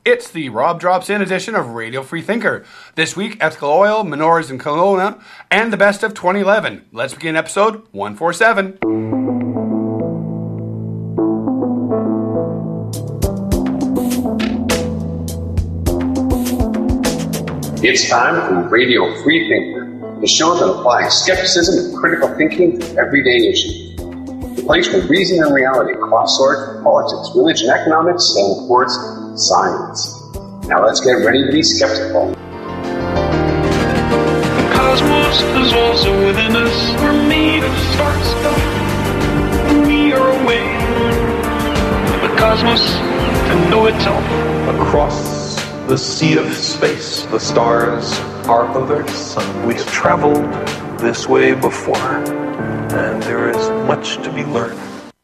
It's the Rob Drops In edition of Radio Free Thinker. This week, ethical oil, menorahs and Kelowna, and the best of 2011. Let's begin episode 147. It's time for Radio Free Thinker, the show that applies skepticism and critical thinking to everyday issues. The place where reason and reality cross swords, politics, religion, economics, and of course, science. Now let's get ready to be skeptical. The cosmos is also within us. We're made of star stuff. We are away from the cosmos to know itself. Across the sea of space, the stars are others. We have traveled this way before, and there is much to be learned.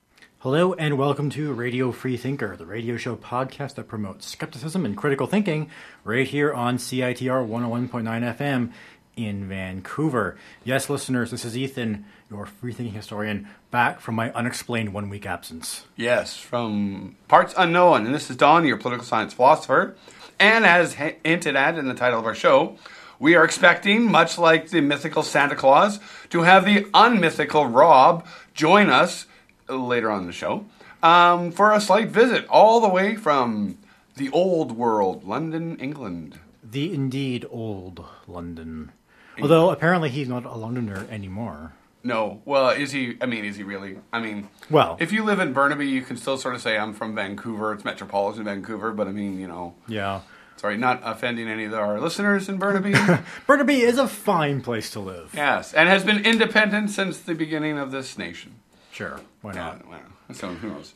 Hello and welcome to Radio Free Thinker, the radio show podcast that promotes skepticism and critical thinking right here on CITR 101.9 FM in Vancouver. Yes, listeners, this is Ethan, your free thinking historian, back from my unexplained 1 week absence. Yes, from parts unknown. And this is Don, your political science philosopher. And as hinted at in the title of our show, we are expecting, much like the mythical Santa Claus, to have the unmythical Rob join us later on in the show for a slight visit all the way from the old world, London, England. The indeed old London. Although apparently he's not a Londoner anymore. No. Well, is he? I mean, is he really? I mean, well, if you live in Burnaby, you can still sort of say I'm from Vancouver. It's metropolitan Vancouver, but I mean, you know. Yeah. Sorry, not offending any of our listeners in Burnaby. Burnaby is a fine place to live. Yes, and has been independent since the beginning of this nation. Sure, why not? Well, so who knows?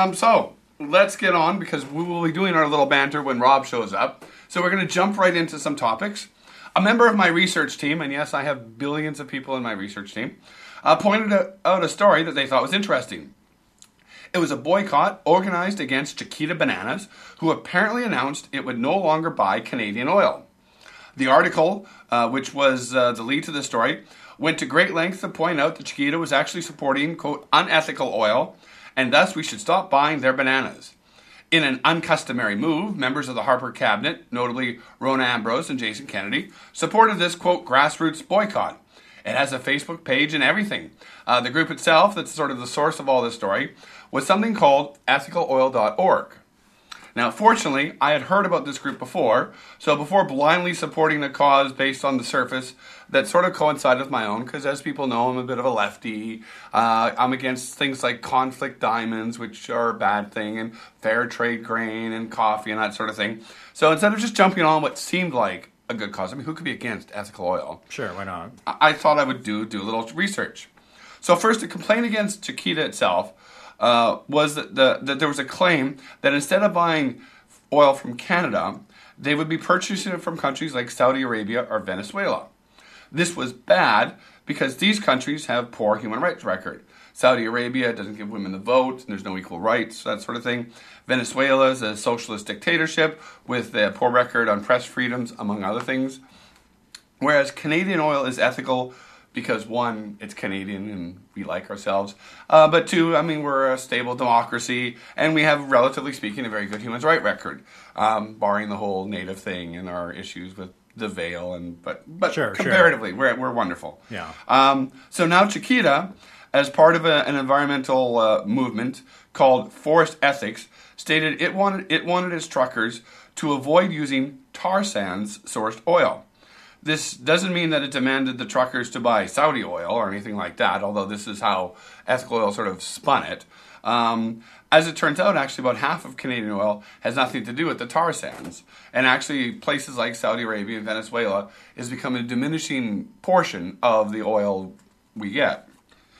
So let's get on because we will be doing our little banter when Rob shows up. So we're going to jump right into some topics. A member of my research team, and yes, I have billions of people in my research team, pointed out a story that they thought was interesting. It was a boycott organized against Chiquita Bananas, who apparently announced it would no longer buy Canadian oil. The article, which was the lead to the story, went to great length to point out that Chiquita was actually supporting, quote, unethical oil, and thus we should stop buying their bananas. In an uncustomary move, members of the Harper cabinet, notably Rona Ambrose and Jason Kennedy, supported this, quote, grassroots boycott. It has a Facebook page and everything. The group itself, that's sort of the source of all this story, was something called ethicaloil.org. Now, fortunately, I had heard about this group before, so before blindly supporting a cause based on the surface that sort of coincided with my own, because as people know, I'm a bit of a lefty. I'm against things like conflict diamonds, which are a bad thing, and fair trade grain and coffee and that sort of thing. So instead of just jumping on what seemed like a good cause, I mean, who could be against ethical oil? Sure, why not? I thought I would do a little research. So first, the complaint against Chiquita itself was that there was a claim that instead of buying oil from Canada, they would be purchasing it from countries like Saudi Arabia or Venezuela. This was bad because these countries have poor human rights record. Saudi Arabia doesn't give women the vote, and there's no equal rights, that sort of thing. Venezuela is a socialist dictatorship with a poor record on press freedoms, among other things. Whereas Canadian oil is ethical because, one, it's Canadian and we like ourselves. But two, I mean, we're a stable democracy and we have, relatively speaking, a very good human rights record, barring the whole native thing and our issues with the veil. But sure, comparatively, we're wonderful. Yeah. So now Chiquita, as part of an environmental movement called Forest Ethics, stated it wanted its truckers to avoid using tar sands sourced oil. This doesn't mean that it demanded the truckers to buy Saudi oil or anything like that, although this is how ethical oil sort of spun it. As it turns out, actually, about half of Canadian oil has nothing to do with the tar sands. And actually, places like Saudi Arabia and Venezuela is becoming a diminishing portion of the oil we get.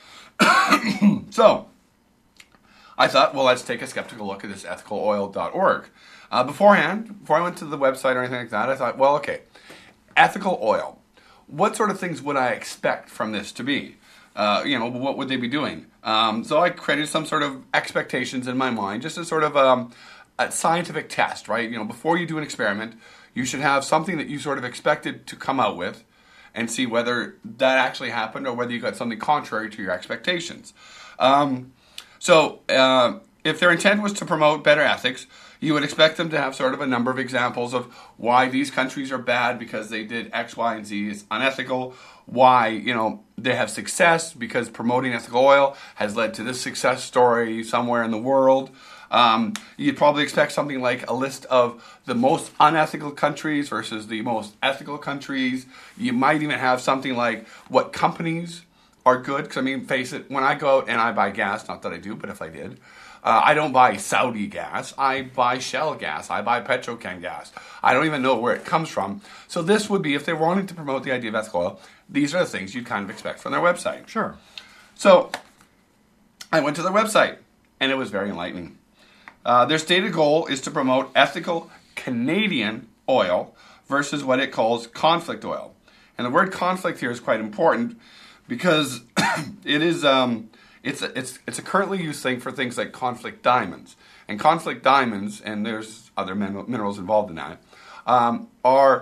So, I thought, well, let's take a skeptical look at this ethicaloil.org. Before I went to the website or anything like that, I thought, well, okay, ethical oil. What sort of things would I expect from this to be? What would they be doing? So I created some sort of expectations in my mind, just as sort of a scientific test, right? Before you do an experiment, you should have something that you sort of expected to come out with and see whether that actually happened or whether you got something contrary to your expectations. So if their intent was to promote better ethics, you would expect them to have sort of a number of examples of why these countries are bad because they did X, Y, and Z is unethical. Why, they have success because promoting ethical oil has led to this success story somewhere in the world. You'd probably expect something like a list of the most unethical countries versus the most ethical countries. You might even have something like what companies are good. Because, face it, when I go out and I buy gas, not that I do, but if I did, I don't buy Saudi gas. I buy Shell gas. I buy Petrochem gas. I don't even know where it comes from. So this would be, if they're wanting to promote the idea of ethical oil, these are the things you'd kind of expect from their website. Sure. So I went to their website, and it was very enlightening. Their stated goal is to promote ethical Canadian oil versus what it calls conflict oil. And the word conflict here is quite important because it is it's a currently used thing for things like conflict diamonds. And conflict diamonds, and there's other minerals involved in that, are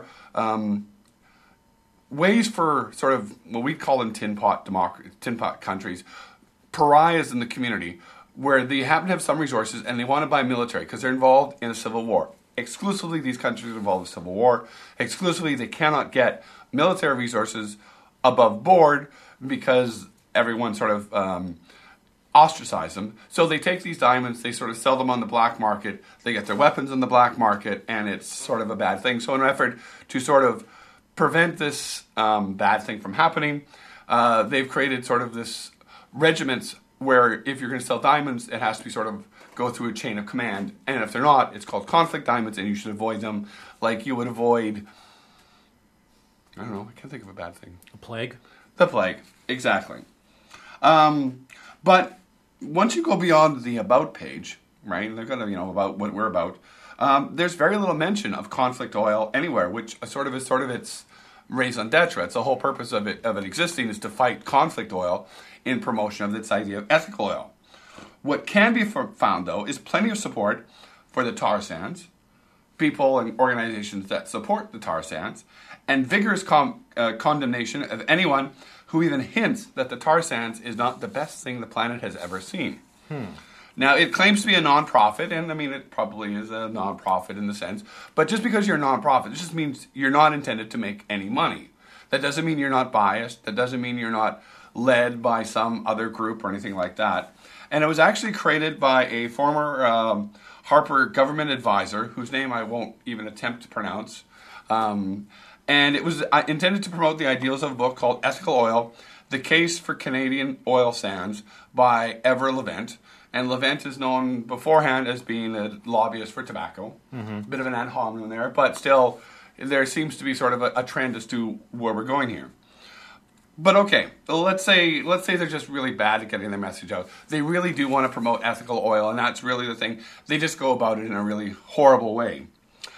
ways for sort of what we call them tin pot countries, pariahs in the community, where they happen to have some resources and they want to buy military because they're involved in a civil war. Exclusively, these countries are involved in civil war. Exclusively, they cannot get military resources above board because everyone sort of ostracize them. So they take these diamonds, they sort of sell them on the black market, they get their weapons on the black market, and it's sort of a bad thing. So in an effort to sort of prevent this bad thing from happening, they've created sort of this regiments where if you're going to sell diamonds, it has to be sort of go through a chain of command. And if they're not, it's called conflict diamonds, and you should avoid them like you would avoid, I don't know, I can't think of a bad thing. A plague? The plague, exactly. But once you go beyond the about page, right, they're going to, about what we're about, there's very little mention of conflict oil anywhere, which is sort of its raison d'etre. It's the whole purpose of it existing is to fight conflict oil in promotion of this idea of ethical oil. What can be found, though, is plenty of support for the tar sands, people and organizations that support the tar sands, and vigorous condemnation of anyone who even hints that the tar sands is not the best thing the planet has ever seen. Now, it claims to be a non-profit, and it probably is a non-profit in the sense, but just because you're a non-profit, it just means you're not intended to make any money. That doesn't mean you're not biased. That doesn't mean you're not led by some other group or anything like that. And it was actually created by a former Harper government advisor, whose name I won't even attempt to pronounce. And it was intended to promote the ideals of a book called Ethical Oil, The Case for Canadian Oil Sands by Ever Levent. And Levent is known beforehand as being a lobbyist for tobacco. A bit of an ad hominem there, but still there seems to be sort of a trend as to where we're going here. But okay, let's say they're just really bad at getting their message out. They really do want to promote ethical oil, and that's really the thing. They just go about it in a really horrible way.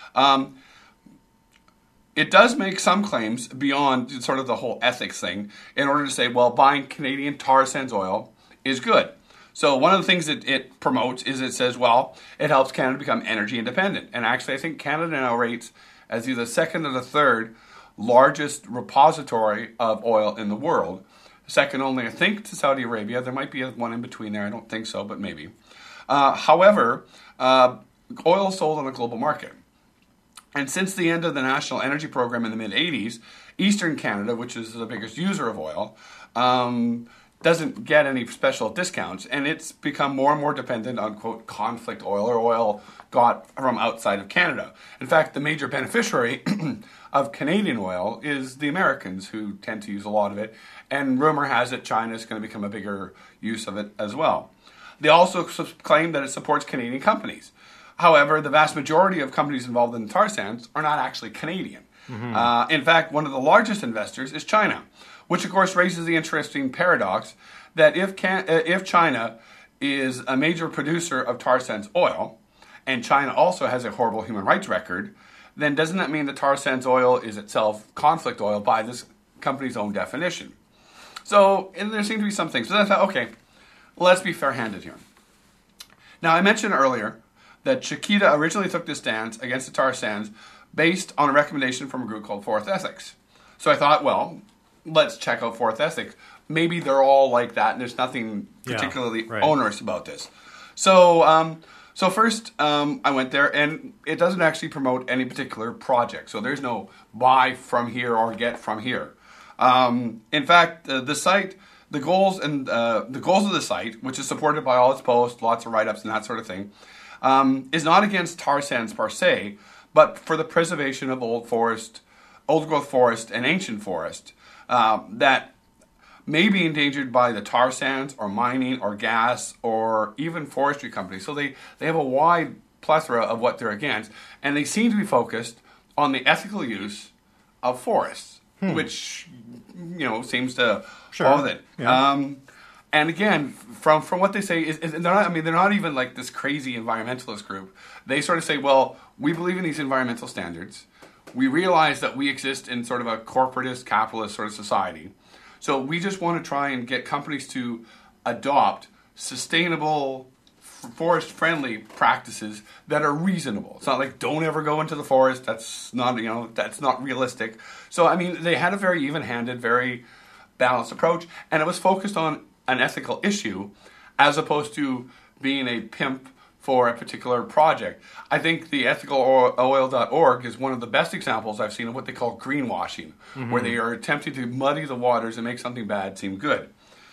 It does make some claims beyond sort of the whole ethics thing in order to say, well, buying Canadian tar sands oil is good. So one of the things that it promotes is it says, well, it helps Canada become energy independent. And actually, I think Canada now rates as either the second or the third largest repository of oil in the world. Second only, I think, to Saudi Arabia. There might be one in between there. I don't think so, but maybe. However, oil is sold on a global market. And since the end of the National Energy Program in the mid-'80s, Eastern Canada, which is the biggest user of oil, doesn't get any special discounts, and it's become more and more dependent on, quote, conflict oil or oil got from outside of Canada. In fact, the major beneficiary of Canadian oil is the Americans, who tend to use a lot of it, and rumor has it China is going to become a bigger use of it as well. They also claim that it supports Canadian companies. However, the vast majority of companies involved in the tar sands are not actually Canadian. In fact, one of the largest investors is China, which of course raises the interesting paradox that if China is a major producer of tar sands oil, and China also has a horrible human rights record, then doesn't that mean that tar sands oil is itself conflict oil by this company's own definition? So there seem to be some things. So I thought, okay, let's be fair-handed here. Now, I mentioned earlier that Chiquita originally took this stance against the tar sands based on a recommendation from a group called Fourth Ethics. So I thought, well, let's check out Fourth Ethics. Maybe they're all like that and there's nothing particularly onerous about this. So first, I went there, and it doesn't actually promote any particular project. So there's no buy from here or get from here. In fact, the site, the goals of the site, which is supported by all its posts, lots of write-ups and that sort of thing, is not against tar sands per se, but for the preservation of old growth forest and ancient forest that may be endangered by the tar sands or mining or gas or even forestry companies. So they have a wide plethora of what they're against, and they seem to be focused on the ethical use of forests, which seems to follow it. Yeah. And again, from what they say, they're not even like this crazy environmentalist group. They sort of say, well, we believe in these environmental standards. We realize that we exist in sort of a corporatist, capitalist sort of society. So we just want to try and get companies to adopt sustainable, forest-friendly practices that are reasonable. It's not like don't ever go into the forest. That's not realistic. So I mean, they had a very even-handed, very balanced approach, and it was focused on an ethical issue as opposed to being a pimp for a particular project. I think the ethicaloil.org is one of the best examples I've seen of what they call greenwashing, where they are attempting to muddy the waters and make something bad seem good.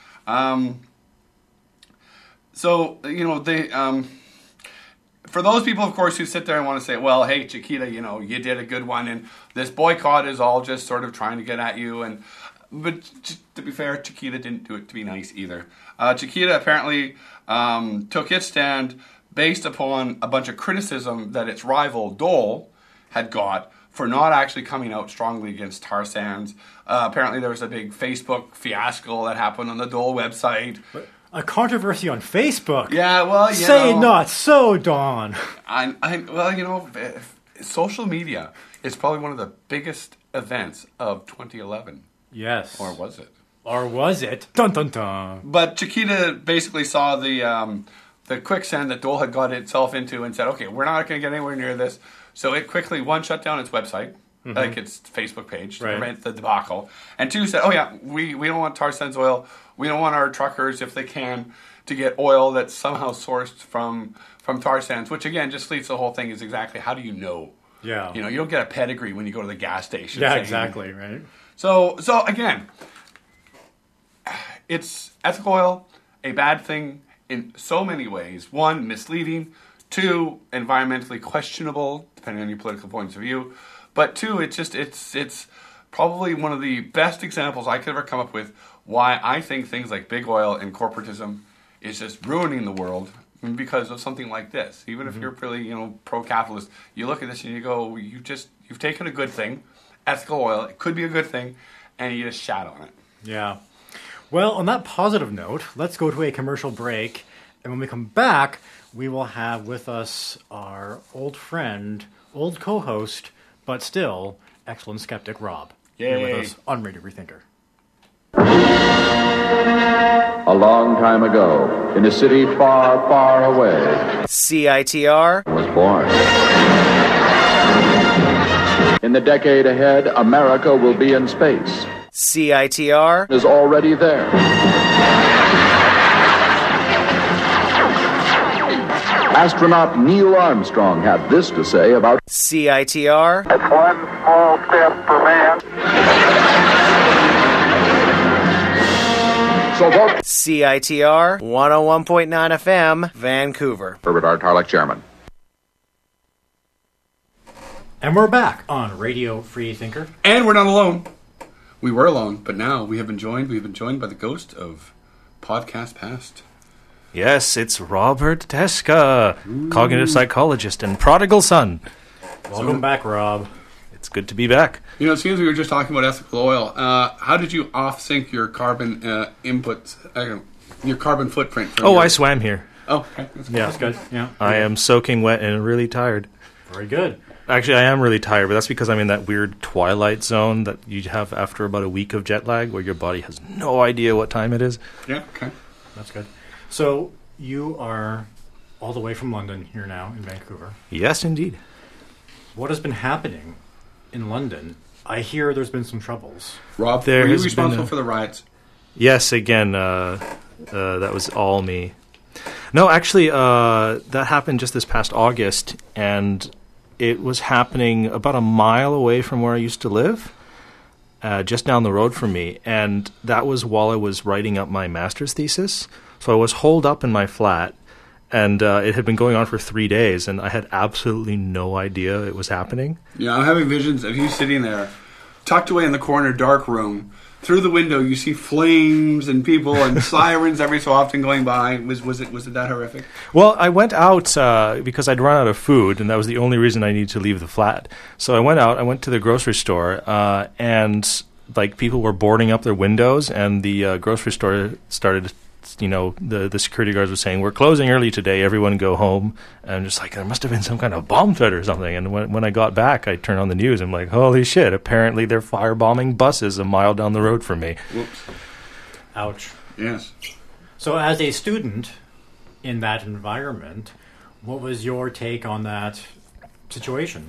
For those people, of course, who sit there and want to say, well, hey, Chiquita, you did a good one, and this boycott is all just sort of trying to get at you. But to be fair, Chiquita didn't do it to be nice either. Chiquita apparently took its stand based upon a bunch of criticism that its rival, Dole, had got for not actually coming out strongly against tar sands. Apparently there was a big Facebook fiasco that happened on the Dole website. A controversy on Facebook? Yeah, well, Say not so, Don. Social media is probably one of the biggest events of 2011. Yes. Or was it? Or was it? Dun, dun, dun. But Chiquita basically saw the quicksand that Dole had got itself into and said, okay, we're not going to get anywhere near this. So it quickly, one, shut down its website, like its Facebook page, to prevent the debacle. And two, said, oh yeah, we don't want tar sands oil. We don't want our truckers, if they can, to get oil that's somehow sourced from tar sands, which again just leads to the whole thing is exactly how do you know? Yeah. You don't get a pedigree when you go to the gas station. Yeah, exactly, right. So again, it's ethical oil, a bad thing in so many ways. One, misleading. Two, environmentally questionable, depending on your political points of view. But two, it's probably one of the best examples I could ever come up with why I think things like big oil and corporatism is just ruining the world because of something like this. Even if you're really, pro-capitalist, you look at this and you go, you've taken a good thing, ethical oil, it could be a good thing, and you just shat on it. Yeah. Well, on that positive note, let's go to a commercial break. And when we come back, we will have with us our old friend, old co-host, but still excellent skeptic, Rob. Yay. Here with us on Radio Rethinker. A long time ago, in a city far, far away, CITR was born. In the decade ahead, America will be in space. CITR Is already there. Astronaut Neil Armstrong had this to say about CITR. It's one small step for man. So vote CITR 101.9 FM, Vancouver. Herbert R. Tarlek, Chairman. And we're back on Radio Free Thinker. And we're not alone. We were alone, but now we've been joined by the ghost of Podcast Past. Yes, it's Robert Teska, cognitive psychologist and prodigal son. Welcome back, Rob. It's good to be back. It seems we were just talking about ethical oil. How did you off-sync your carbon inputs, your carbon footprint? I swam here. Oh, okay. That's good. Yeah. I am soaking wet and really tired. Very good. Actually, I am really tired, but that's because I'm in that weird twilight zone that you have after about a week of jet lag where your body has no idea what time it is. Yeah, okay. That's good. So you are all the way from London here now in Vancouver. Yes, indeed. What has been happening in London? I hear there's been some troubles. Rob, were you responsible for the riots? Yes, again, that was all me. No, actually, that happened just this past August, and it was happening about a mile away from where I used to live, just down the road from me, and that was while I was writing up my master's thesis. So I was holed up in my flat, and it had been going on for 3 days, and I had absolutely no idea it was happening. Yeah, I'm having visions of you sitting there, tucked away in the corner, dark room. Through the window, you see flames and people and sirens every so often going by. Was it that horrific? Well, I went out because I'd run out of food, and that was the only reason I needed to leave the flat. So I went out. I went to the grocery store, and like people were boarding up their windows, and the grocery store started. The security guards were saying, "We're closing early today. Everyone go home." And I'm just like, there must have been some kind of bomb threat or something. And when I got back, I turned on the news. I'm like, holy shit! Apparently, they're firebombing buses a mile down the road from me. Whoops! Ouch. Yes. So, as a student in that environment, what was your take on that situation?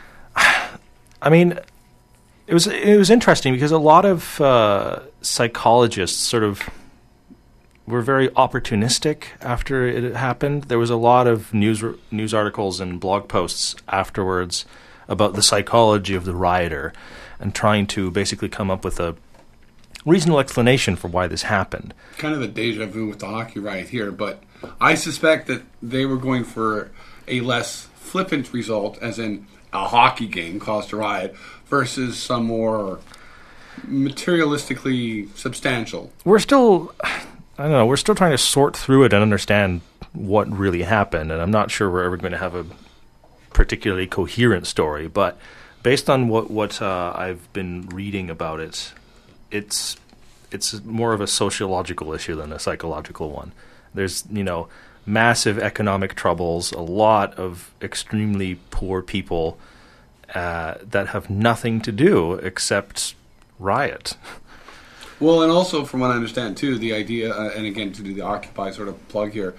I mean, it was interesting because a lot of psychologists sort of were very opportunistic after it happened. There was a lot of news articles and blog posts afterwards about the psychology of the rioter and trying to basically come up with a reasonable explanation for why this happened. Kind of a deja vu with the hockey riot here, but I suspect that they were going for a less flippant result, as in a hockey game caused a riot, versus some more materialistically substantial. We're still trying to sort through it and understand what really happened, and I'm not sure we're ever going to have a particularly coherent story, but based on what I've been reading about it, it's more of a sociological issue than a psychological one. There's, massive economic troubles, a lot of extremely poor people that have nothing to do except riot. Well, and also from what I understand too, the idea, and again to do the Occupy sort of plug here,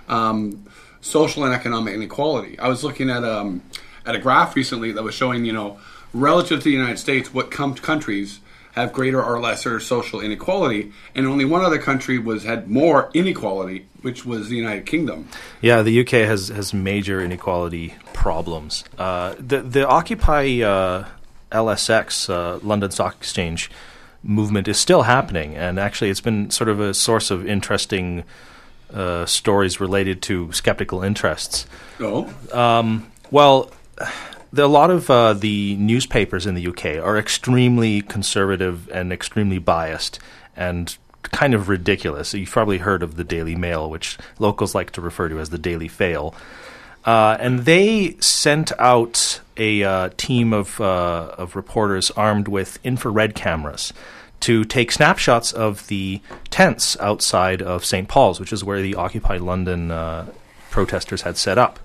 social and economic inequality. I was looking at a graph recently that was showing, relative to the United States, what countries have greater or lesser social inequality, and only one other country had more inequality, which was the United Kingdom. Yeah, the UK has major inequality problems. The Occupy LSX, London Stock Exchange movement, is still happening, and actually it's been sort of a source of interesting stories related to skeptical interests. Oh? Well, a lot of the newspapers in the UK are extremely conservative and extremely biased and kind of ridiculous. You've probably heard of the Daily Mail, which locals like to refer to as the Daily Fail. And they sent out a team of reporters armed with infrared cameras to take snapshots of the tents outside of St. Paul's, which is where the Occupy London protesters had set up.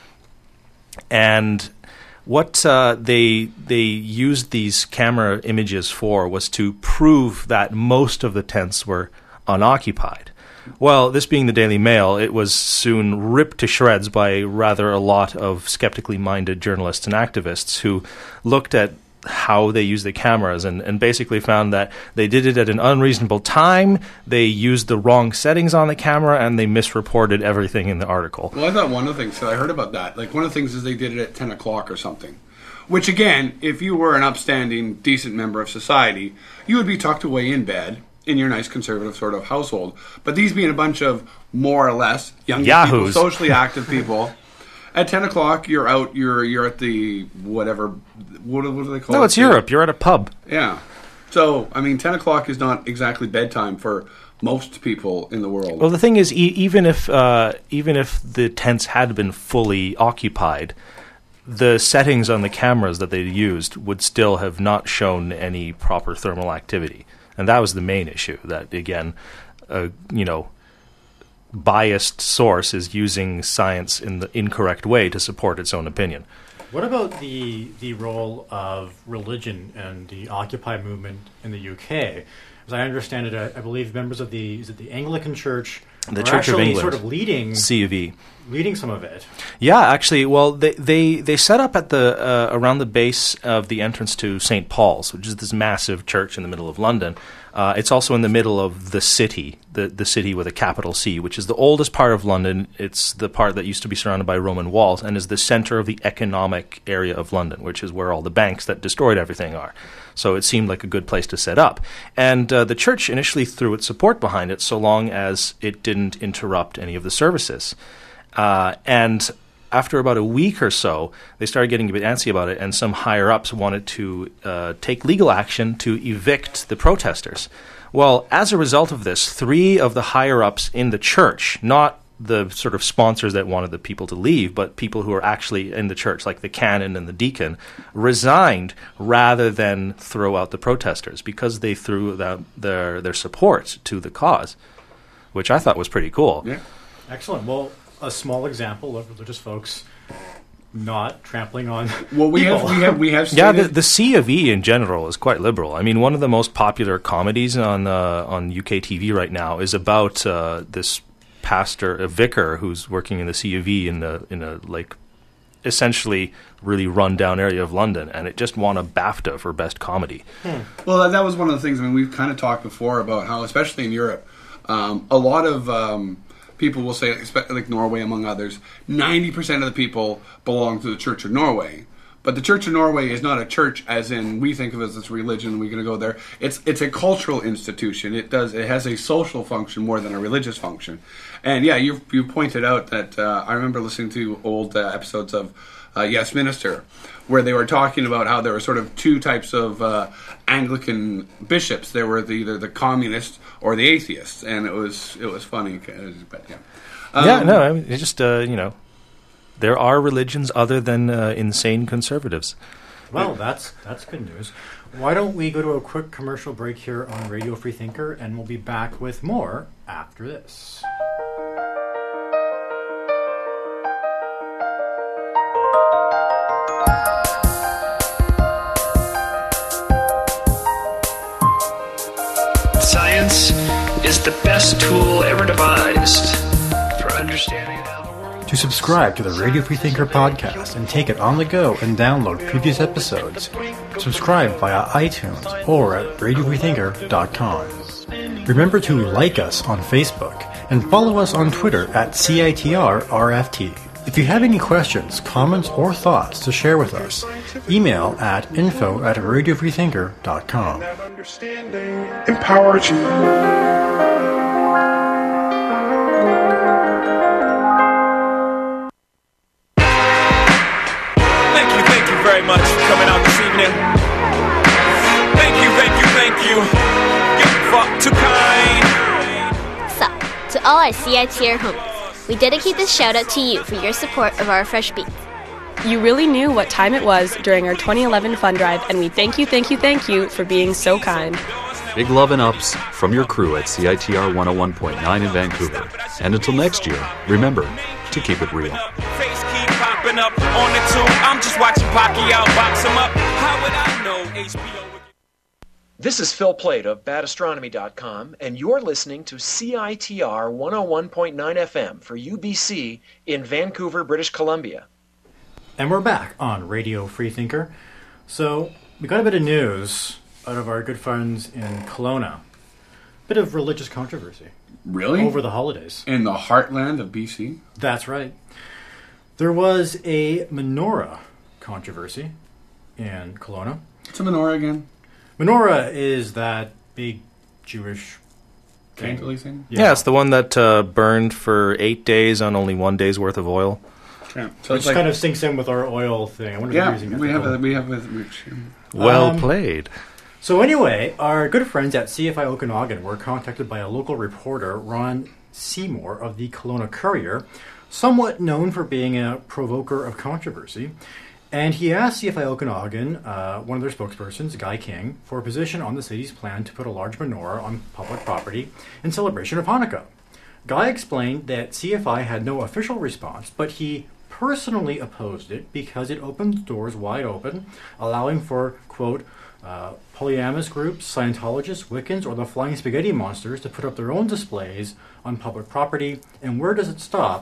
And what they used these camera images for was to prove that most of the tents were unoccupied. Well, this being the Daily Mail, it was soon ripped to shreds by rather a lot of skeptically minded journalists and activists who looked at how they used the cameras and basically found that they did it at an unreasonable time, they used the wrong settings on the camera, and they misreported everything in the article. Well, I thought one of the things, I heard about that, like one of the things is they did it at 10 o'clock or something. Which again, if you were an upstanding, decent member of society, you would be tucked away in bed in your nice conservative sort of household. But these being a bunch of more or less young people, socially active people, at 10 o'clock you're out, you're at the whatever, what do they call it? No, it's Europe. You're at a pub. Yeah. So, 10 o'clock is not exactly bedtime for most people in the world. Well, the thing is, even if the tents had been fully occupied, the settings on the cameras that they used would still have not shown any proper thermal activity. And that was the main issue, that, again, biased source is using science in the incorrect way to support its own opinion. What about the role of religion and the Occupy movement in the UK? As I understand it, I believe members of the Anglican Church the Church of England, sort of leading C of E. leading some of it. Yeah, actually, well, they set up at the around the base of the entrance to St. Paul's, which is this massive church in the middle of London. It's also in the middle of the city, the city with a capital C, which is the oldest part of London. It's the part that used to be surrounded by Roman walls and is the center of the economic area of London, which is where all the banks that destroyed everything are. So it seemed like a good place to set up. And the church initially threw its support behind it so long as it didn't interrupt any of the services. And after about a week or so, they started getting a bit antsy about it, and some higher-ups wanted to take legal action to evict the protesters. Well, as a result of this, 3 of the higher-ups in the church, not the sort of sponsors that wanted the people to leave, but people who are actually in the church, like the canon and the deacon, resigned rather than throw out the protesters because they threw their support to the cause, which I thought was pretty cool. Yeah. Excellent. Well, a small example of religious folks not trampling on we people. have yeah, the C of E in general is quite liberal. I mean, one of the most popular comedies on UK TV right now is about this pastor, a vicar who's working in the C of E in a like essentially really run down area of London, and it just won a BAFTA for best comedy. Well, that was one of the things. I mean, we've kind of talked before about how, especially in Europe, a lot of people will say, like Norway among others, 90% of the people belong to the Church of Norway. But the Church of Norway is not a church as in we think of it as this religion, we're going to go there. It's a cultural institution. It has a social function more than a religious function. And yeah, you pointed out that I remember listening to old episodes of Yes Minister, where they were talking about how there were sort of 2 types of Anglican bishops. There were either the communists or the atheists, and it was funny. But yeah, I mean, it's just there are religions other than insane conservatives. Well, that's good news. Why don't we go to a quick commercial break here on Radio Free Thinker, and we'll be back with more after this. Science is the best tool ever devised for understanding how the world... To subscribe to the Radio Free Thinker podcast and take it on the go and download previous episodes, subscribe via iTunes or at radiofreethinker.com. Remember to like us on Facebook and follow us on Twitter at CITRRFT. If you have any questions, comments, or thoughts to share with us, email at info@radiofreethinker.com. That understanding empowers you. Thank you very much for coming out this evening. Thank you. You fuck too kind. So, to all our CITR homies, we dedicate this shout out to you for your support of our Fresh Beats. You really knew what time it was during our 2011 fund drive, and we thank you for being so kind. Big love and ups from your crew at CITR 101.9 in Vancouver. And until next year, remember to keep it real. Face keep popping up on the tube. I'm just watching Pacquiao box him up. How would I know HBO? This is Phil Plait of badastronomy.com, and you're listening to CITR 101.9 FM for UBC in Vancouver, British Columbia. And we're back on Radio Free Thinker. So, we got a bit of news out of our good friends in Kelowna. Bit of religious controversy. Really? Over the holidays. In the heartland of BC? That's right. There was a menorah controversy in Kelowna. What's a menorah again? Menorah is that big Jewish candle thing? Yeah, it's the one that burned for 8 days on only 1 day's worth of oil. Yeah. So which kind of sinks in with our oil thing. I wonder if we have well played. So anyway, our good friends at CFI Okanagan were contacted by a local reporter, Ron Seymour of the Kelowna Courier, somewhat known for being a provoker of controversy. And he asked CFI Okanagan, one of their spokespersons, Guy King, for a position on the city's plan to put a large menorah on public property in celebration of Hanukkah. Guy explained that CFI had no official response, but he personally opposed it because it opened doors wide open, allowing for, quote, polyamorous groups, Scientologists, Wiccans, or the Flying Spaghetti Monsters to put up their own displays on public property. And where does it stop?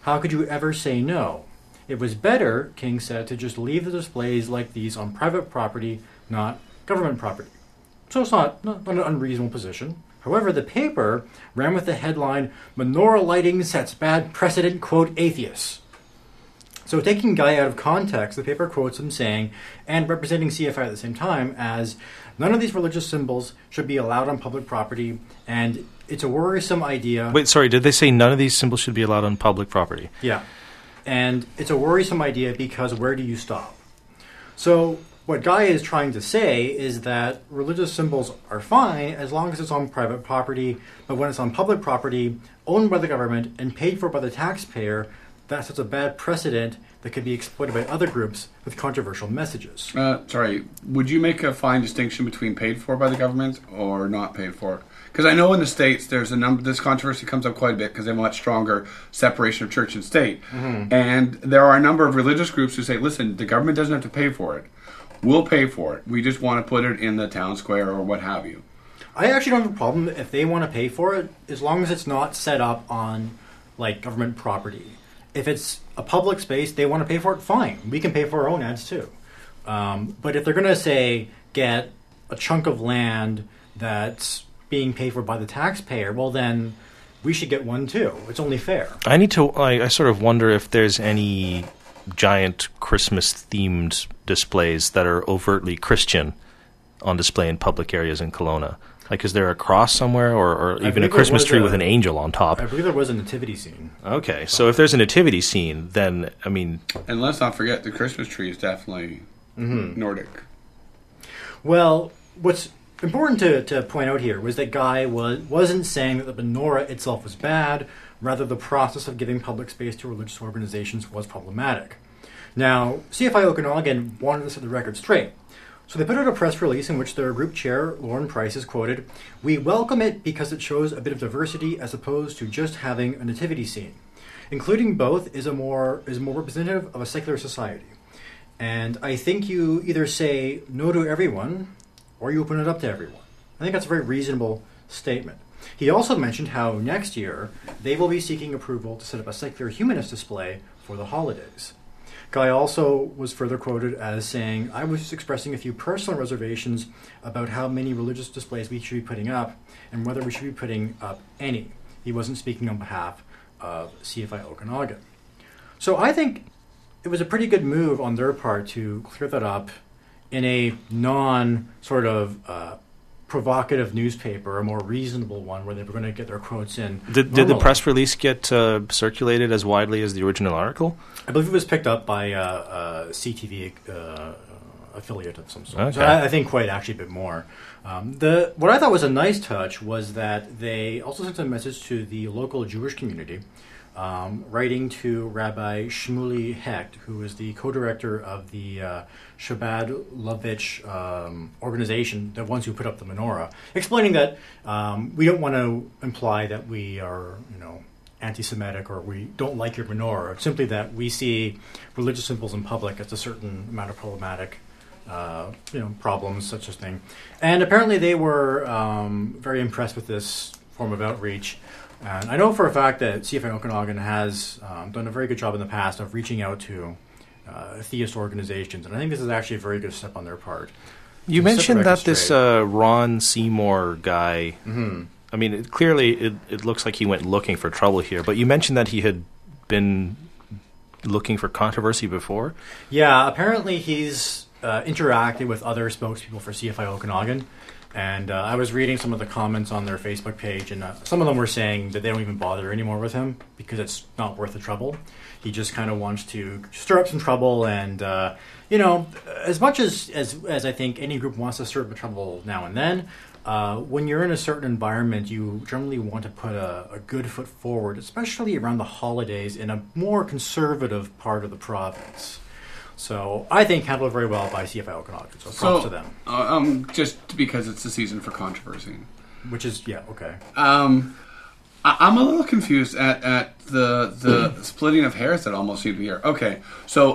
How could you ever say no? It was better, King said, to just leave the displays like these on private property, not government property. So it's not an unreasonable position. However, the paper ran with the headline, "Menorah lighting sets bad precedent, quote, atheists." So taking Guy out of context, the paper quotes him saying, and representing CFI at the same time, as none of these religious symbols should be allowed on public property, and it's a worrisome idea. Wait, sorry, did they say none of these symbols should be allowed on public property? Yeah. And it's a worrisome idea because where do you stop? So what Guy is trying to say is that religious symbols are fine as long as it's on private property, but when it's on public property, owned by the government and paid for by the taxpayer, that sets a bad precedent that could be exploited by other groups with controversial messages. Sorry, would you make a fine distinction between paid for by the government or not paid for? Because I know in the States there's a number. This controversy comes up quite a bit because they have a much stronger separation of church and state. Mm-hmm. And there are a number of religious groups who say, listen, the government doesn't have to pay for it. We'll pay for it. We just want to put it in the town square or what have you. I actually don't have a problem if they want to pay for it, as long as it's not set up on like government property. If it's a public space, they want to pay for it, fine. We can pay for our own ads too. But if they're going to say, get a chunk of land that's being paid for by the taxpayer, well then we should get one too. It's only fair. I sort of wonder if there's any giant Christmas-themed displays that are overtly Christian on display in public areas in Kelowna. Like, is there a cross somewhere or even a Christmas tree with an angel on top? I believe there was a nativity scene. Okay, so if there's a nativity scene, then, I mean... And let's not forget, the Christmas tree is definitely Nordic. Well, what's important to point out here was that Guy wasn't saying that the menorah itself was bad, rather the process of giving public space to religious organizations was problematic. Now, CFI Okanagan wanted to set the record straight. So they put out a press release in which their group chair, Lauren Price, is quoted, "We welcome it because it shows a bit of diversity as opposed to just having a nativity scene. Including both is more representative of a secular society. And I think you either say no to everyone or you open it up to everyone." I think that's a very reasonable statement. He also mentioned how next year they will be seeking approval to set up a secular humanist display for the holidays. Guy also was further quoted as saying, "I was just expressing a few personal reservations about how many religious displays we should be putting up and whether we should be putting up any." He wasn't speaking on behalf of CFI Okanagan. So I think it was a pretty good move on their part to clear that up in a non-sort of provocative newspaper, a more reasonable one where they were going to get their quotes in. Did the press release get circulated as widely as the original article? I believe it was picked up by a CTV affiliate of some sort. Okay. So I think quite actually a bit more. What I thought was a nice touch was that they also sent a message to the local Jewish community, writing to Rabbi Shmuley Hecht, who is the co-director of the Chabad Lovitch organization, the ones who put up the menorah, explaining that we don't want to imply that we are, anti-Semitic or we don't like your menorah. Simply that we see religious symbols in public as a certain amount of problematic, problems, such as thing. And apparently they were very impressed with this form of outreach. And I know for a fact that CFI Okanagan has done a very good job in the past of reaching out to theist organizations, and I think this is actually a very good step on their part. You mentioned that this Ron Seymour guy, I mean, it looks like he went looking for trouble here, but you mentioned that he had been looking for controversy before? Yeah, apparently he's interacted with other spokespeople for CFI Okanagan. And I was reading some of the comments on their Facebook page, and some of them were saying that they don't even bother anymore with him because it's not worth the trouble. He just kind of wants to stir up some trouble, and as much as I think any group wants to stir up trouble now and then, when you're in a certain environment, you generally want to put a good foot forward, especially around the holidays in a more conservative part of the province. So I think handled very well by CFI Okanagan. So props to them. Just because it's the season for controversy. Which is, yeah, okay. I'm a little confused at the splitting of hairs that almost seem to be here. Okay, so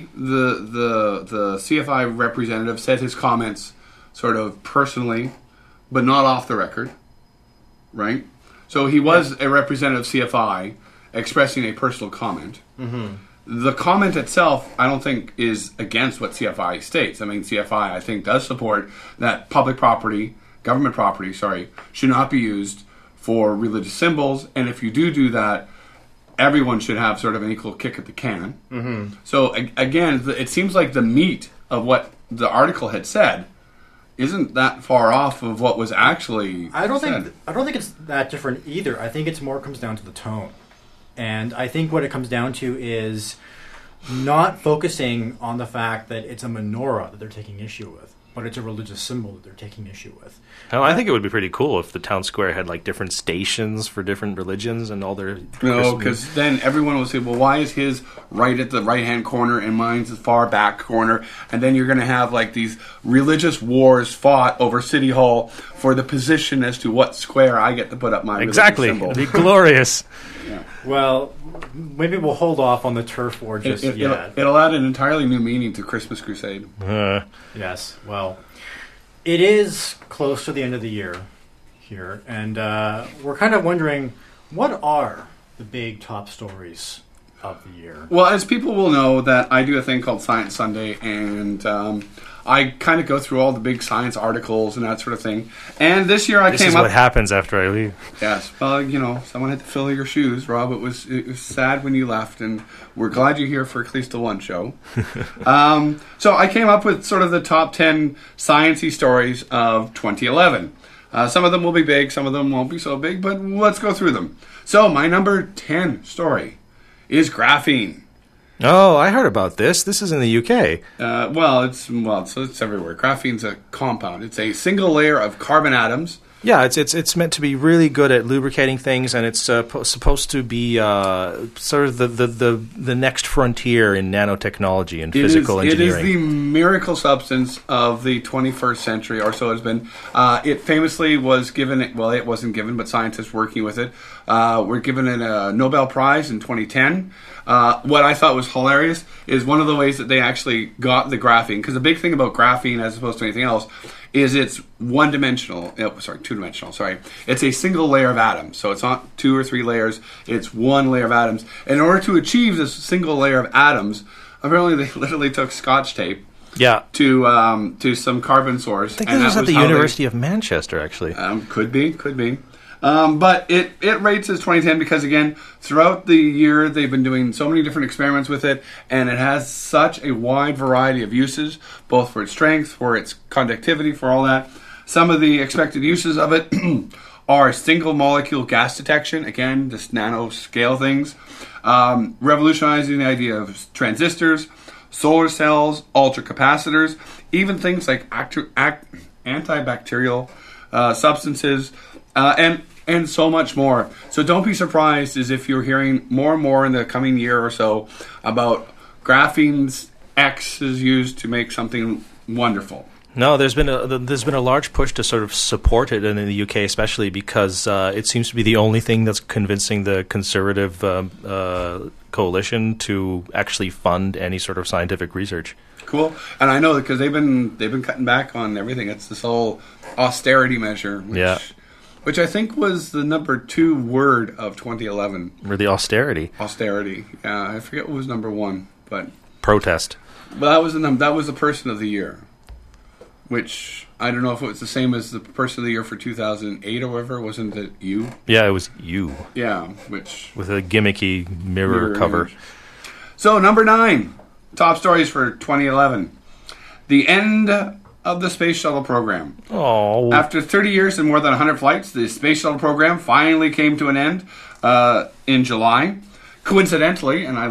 the CFI representative said his comments sort of personally, but not off the record, right? So he was a representative of CFI, expressing a personal comment. The comment itself, I don't think, is against what CFI states. I mean, CFI, I think, does support that public property, government property, should not be used for religious symbols. And if you do that, everyone should have sort of an equal kick at the can. So, again, it seems like the meat of what the article had said isn't that far off of what was actually I don't said. think it's that different either. I think it's more comes down to the tone. And I think what it comes down to is not focusing on the fact that it's a menorah that they're taking issue with, but it's a religious symbol that they're taking issue with. Well, I think it would be pretty cool if the town square had like different stations for different religions and all their... No, because then everyone will say, well, why is his right at the right-hand corner and mine's the far back corner? And then you're going to have like these religious wars fought over City Hall for the position as to what square I get to put up my religious symbol. It'd be glorious. Well, maybe we'll hold off on the turf war just yet. It'll add an entirely new meaning to Christmas Crusade. Yes, well, it is close to the end of the year here, and we're kind of wondering, what are the big top stories of the year? Well, as people will know, that I do a thing called Science Sunday, and I kind of go through all the big science articles and that sort of thing. And this year This is what happens after I leave. Yes. Well, you know, someone had to fill your shoes, Rob. It was sad when you left, and we're glad you're here for at least the one show. So I came up with sort of the top 10 science-y stories of 2011. Some of them will be big, some of them won't be so big, but let's go through them. So my number 10 story is graphene. Oh, I heard about this. This is in the UK. It's everywhere. Graphene's a compound. It's a single layer of carbon atoms. Yeah, it's meant to be really good at lubricating things, and it's supposed to be sort of the next frontier in nanotechnology and physical engineering. It is the miracle substance of the 21st century, or so it's been. It famously was given, well, it wasn't given, but scientists working with it were given it a Nobel Prize in 2010. What I thought was hilarious is one of the ways that they actually got the graphene, because the big thing about graphene as opposed to anything else is it's two-dimensional. It's a single layer of atoms. So it's not 2 or 3 layers, it's one layer of atoms. In order to achieve this single layer of atoms, apparently they literally took Scotch tape to some carbon source. I think this was at the University of Manchester, actually. Could be. But it rates as 2010 because, again, throughout the year they've been doing so many different experiments with it, and it has such a wide variety of uses, both for its strength, for its conductivity, for all that. Some of the expected uses of it are single molecule gas detection, again, just nanoscale things, revolutionizing the idea of transistors, solar cells, ultracapacitors, even things like antibacterial substances, and so much more. So don't be surprised as if you're hearing more and more in the coming year or so about graphene's X is used to make something wonderful. No, there's been a large push to sort of support it in the UK, especially because it seems to be the only thing that's convincing the Conservative coalition to actually fund any sort of scientific research. Cool, and I know because they've been cutting back on everything. It's this whole austerity measure, which I think was the number 2 word of 2011. Or the austerity. Austerity. Yeah, I forget what was number 1, but protest. Well, that was the person of the year, which I don't know if it was the same as the person of the year for 2008 or whatever. Wasn't it you? Yeah, it was you. Yeah, which with a gimmicky mirror cover. Image. So number 9, top stories for 2011: the end of the Space Shuttle program. Oh. After 30 years and more than 100 flights, the Space Shuttle program finally came to an end in July. Coincidentally, and I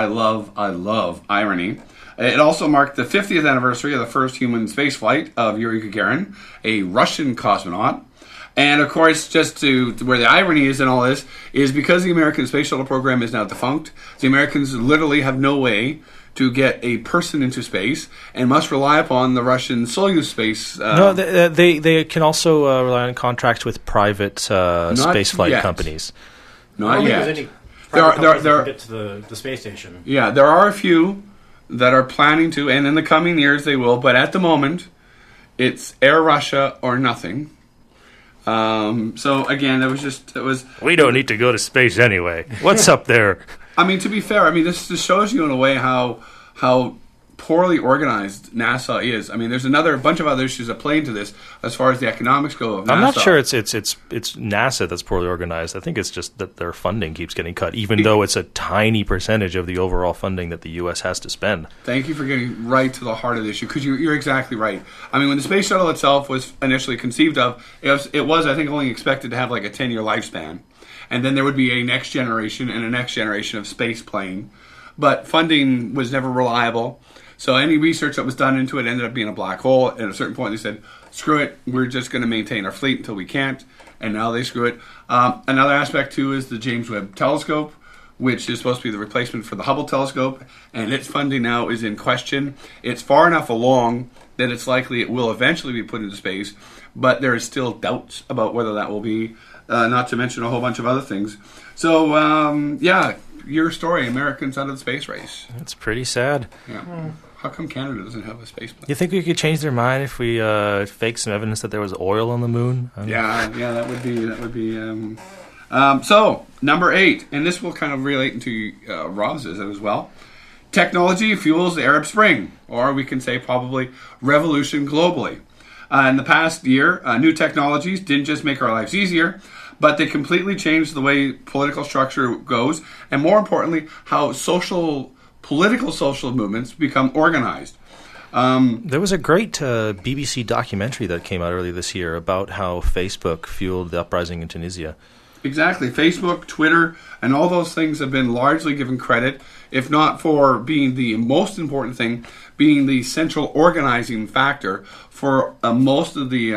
love irony, it also marked the 50th anniversary of the first human spaceflight of Yuri Gagarin, a Russian cosmonaut. And of course, just to where the irony is in all this, is because the American Space Shuttle program is now defunct, the Americans literally have no way to get a person into space and must rely upon the Russian Soyuz space. No, they can also rely on contracts with private spaceflight companies. Not yet. There get to the space station. Yeah, there are a few that are planning to, and in the coming years they will. But at the moment, it's Air Russia or nothing. So again, it was. We don't need to go to space anyway. What's up there? I mean, to be fair, this just shows you in a way how poorly organized NASA is. I mean, there's a bunch of other issues that play into this as far as the economics go of NASA. I'm not sure it's NASA that's poorly organized. I think it's just that their funding keeps getting cut, even though it's a tiny percentage of the overall funding that the U.S. has to spend. Thank you for getting right to the heart of the issue, because you're exactly right. I mean, when the space shuttle itself was initially conceived of, it was I think, only expected to have like a 10-year lifespan. And then there would be a next generation and a next generation of space plane. But funding was never reliable. So any research that was done into it ended up being a black hole. At a certain point, they said, screw it, we're just going to maintain our fleet until we can't. And now they screw it. Another aspect, too, is the James Webb Telescope, which is supposed to be the replacement for the Hubble Telescope. And its funding now is in question. It's far enough along that it's likely it will eventually be put into space. But there is still doubts about whether that will be, not to mention a whole bunch of other things. So, your story, Americans out of the space race. It's pretty sad. Yeah. How come Canada doesn't have a space plane? You think we could change their mind if we fake some evidence that there was oil on the moon? Yeah, that would be. So, number 8, and this will kind of relate into Rob's as well. Technology fuels the Arab Spring, or we can say probably revolution globally. In the past year, new technologies didn't just make our lives easier, but they completely changed the way political structure goes, and more importantly, how political social movements become organized. There was a great BBC documentary that came out earlier this year about how Facebook fueled the uprising in Tunisia. Exactly. Facebook, Twitter, and all those things have been largely given credit, if not for being the most important thing, being the central organizing factor for most of the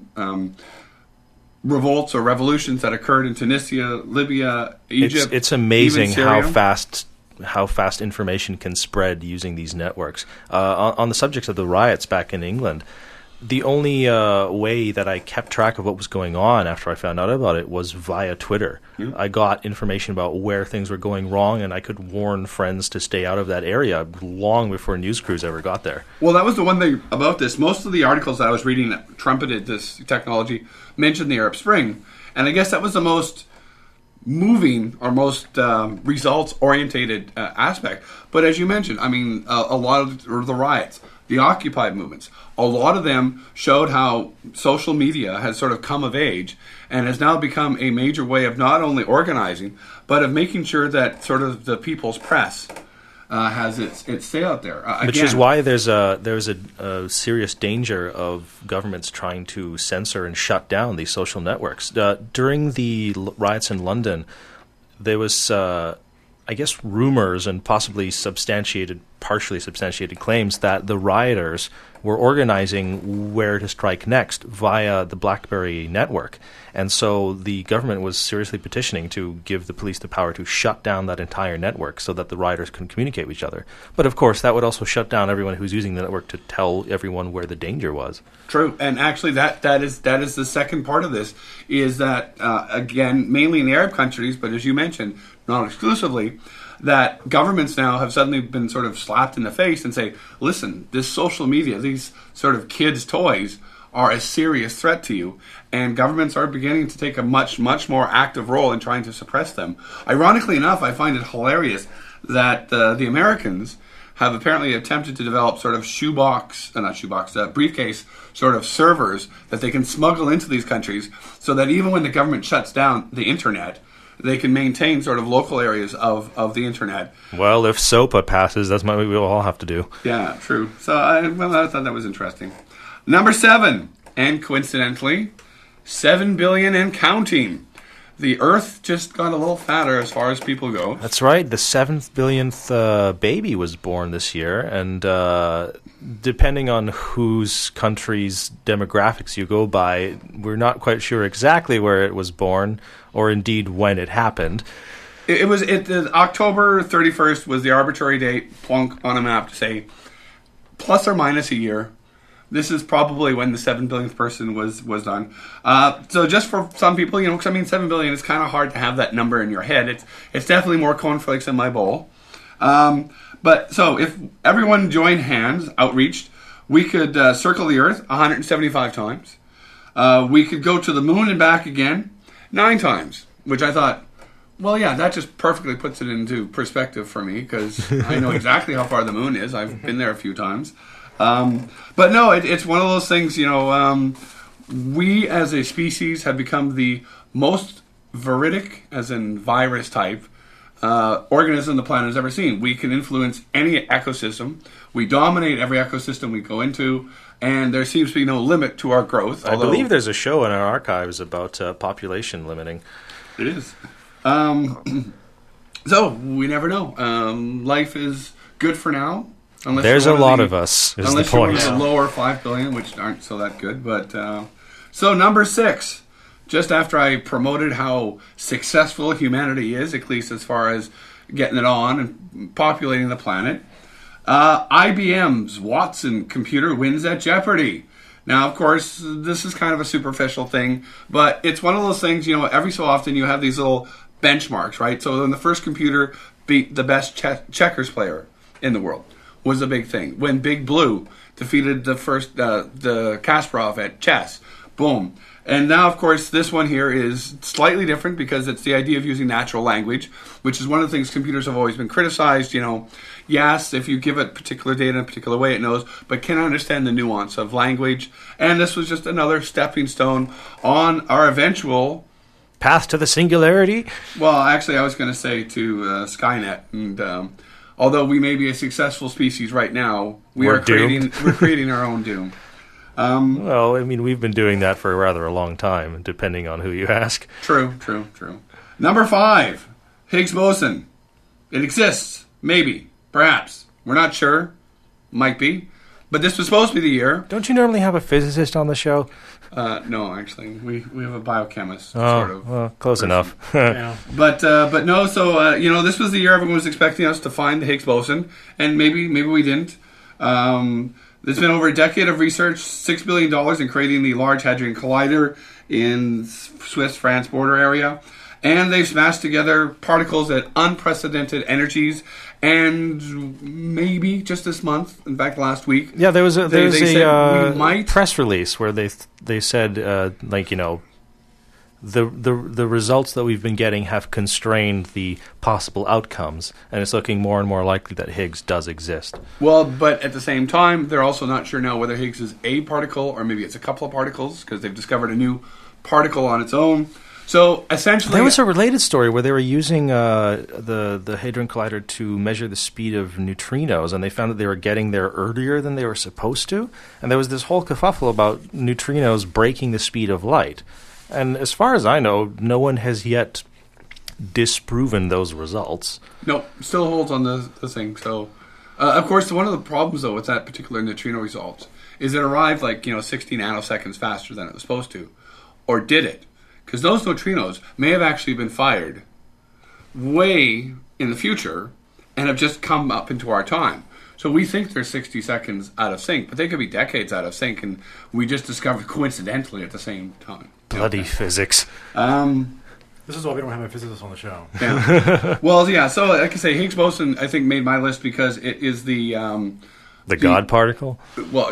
revolts or revolutions that occurred in Tunisia, Libya, Egypt. It's amazing how fast information can spread using these networks. On the subject of the riots back in England, the only way that I kept track of what was going on after I found out about it was via Twitter. Mm-hmm. I got information about where things were going wrong, and I could warn friends to stay out of that area long before news crews ever got there. Well, that was the one thing about this. Most of the articles that I was reading that trumpeted this technology mentioned the Arab Spring, and I guess that was the most moving or most results-orientated aspect. But as you mentioned, I mean, a lot of the riots, the Occupy movements, a lot of them showed how social media has sort of come of age and has now become a major way of not only organizing, but of making sure that sort of the people's press has its say out there. Which is why there's a serious danger of governments trying to censor and shut down these social networks. During the riots in London, there was, I guess, rumors and possibly partially substantiated claims that the rioters were organizing where to strike next via the BlackBerry network. And so the government was seriously petitioning to give the police the power to shut down that entire network so that the rioters couldn't communicate with each other. But of course, that would also shut down everyone who's using the network to tell everyone where the danger was. True. And actually that is the second part of this, is that, again, mainly in the Arab countries, but as you mentioned, not exclusively, that governments now have suddenly been sort of slapped in the face and say, listen, this social media, these sort of kids' toys are a serious threat to you. And governments are beginning to take a much, much more active role in trying to suppress them. Ironically enough, I find it hilarious that the Americans have apparently attempted to develop sort of briefcase sort of servers that they can smuggle into these countries so that even when the government shuts down the internet, they can maintain sort of local areas of the internet. Well, if SOPA passes, that's what we'll all have to do. Yeah, true. So I thought that was interesting. Number 7, and coincidentally, 7 billion and counting. The Earth just got a little fatter as far as people go. That's right. The 7th billionth baby was born this year, and depending on whose country's demographics you go by, we're not quite sure exactly where it was born or indeed when it happened. It was October 31st was the arbitrary date, plunk on a map to say plus or minus a year. This is probably when the 7 billionth person was done. So just for some people, because I mean 7 billion is kind of hard to have that number in your head. It's definitely more cornflakes in my bowl. But so if everyone joined hands, outreached, we could circle the Earth 175 times. We could go to the moon and back again 9 times, which I thought, well, yeah, that just perfectly puts it into perspective for me because I know exactly how far the moon is. I've been there a few times. But no, it's one of those things, we as a species have become the most viridic, as in virus type, organism the planet has ever seen. We can influence any ecosystem. We dominate every ecosystem we go into, and there seems to be no limit to our growth. I believe there's a show in our archives about population limiting. It is. So, we never know. Life is good for now. There's a lot of us, is the point. Unless you're the lower 5 billion, which aren't so that good. But so, number 6. Just after I promoted how successful humanity is, at least as far as getting it on and populating the planet, IBM's Watson computer wins at Jeopardy! Now, of course, this is kind of a superficial thing, but it's one of those things, every so often you have these little benchmarks, right? So when the first computer beat the best checkers player in the world was a big thing. When Big Blue defeated the first, the Kasparov at chess, boom. And now, of course, this one here is slightly different because it's the idea of using natural language, which is one of the things computers have always been criticized. Yes, if you give it particular data in a particular way, it knows, but can understand the nuance of language. And this was just another stepping stone on our eventual path to the singularity. Well, actually, I was going to say to Skynet, and although we may be a successful species right now, we're creating our own doom. Well, we've been doing that for rather a long time, depending on who you ask. True. Number 5, Higgs boson. It exists. Maybe. Perhaps. We're not sure. Might be. But this was supposed to be the year. Don't you normally have a physicist on the show? No, actually. We have a biochemist, sort of. Well, close person. Enough. Yeah. But no, so, this was the year everyone was expecting us to find the Higgs boson, and maybe we didn't. There's been over a decade of research, $6 billion in creating the Large Hadron Collider in Swiss-France border area. And they've smashed together particles at unprecedented energies. And maybe just this month, in fact, last week... Yeah, there was a press release where they said, the results that we've been getting have constrained the possible outcomes, and it's looking more and more likely that Higgs does exist. Well, but at the same time, they're also not sure now whether Higgs is a particle or maybe it's a couple of particles, because they've discovered a new particle on its own. So essentially, there was a related story where they were using the Hadron Collider to measure the speed of neutrinos, and they found that they were getting there earlier than they were supposed to, and there was this whole kerfuffle about neutrinos breaking the speed of light. And as far as I know, no one has yet disproven those results. No, still holds on the thing. So, of course, one of the problems, though, with that particular neutrino result is it arrived 60 nanoseconds faster than it was supposed to. Or did it? Because those neutrinos may have actually been fired way in the future and have just come up into our time. So we think they're 60 seconds out of sync, but they could be decades out of sync, and we just discovered coincidentally at the same time. Bloody physics. This is why we don't have a physicist on the show. Yeah. Well, yeah, so like I say, Higgs boson, I think, made my list because it is the God particle? Well,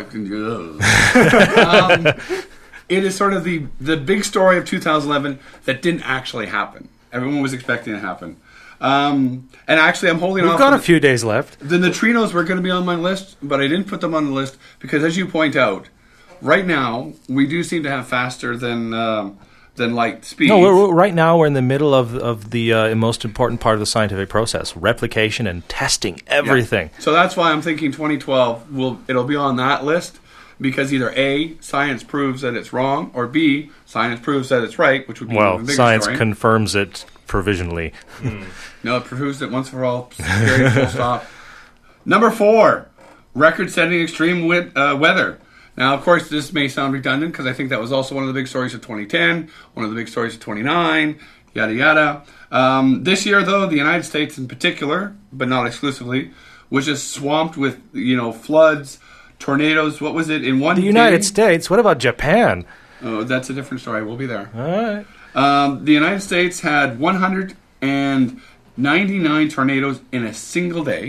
it is sort of the big story of 2011 that didn't actually happen. Everyone was expecting it to happen. And actually, I'm holding off. We've got a few days left. The neutrinos were going to be on my list, but I didn't put them on the list because, as you point out, right now we do seem to have faster than light speed. No, right now we're in the middle of the most important part of the scientific process: replication and testing everything. Yeah. So that's why I'm thinking 2012 it'll be on that list. Because either A, science proves that it's wrong, or B, science proves that it's right, which would be the bigger science story. Confirms it provisionally. No, it proves it once for all. Very full stop. Number 4, record-setting extreme weather. Now, of course, this may sound redundant because I think that was also one of the big stories of 2010, one of the big stories of 29, yada yada. This year, though, the United States in particular, but not exclusively, was just swamped with floods. Tornadoes, what was it in one The United States? What about Japan? Oh, that's a different story. We'll be there. All right. The United States had 199 tornadoes in a single day.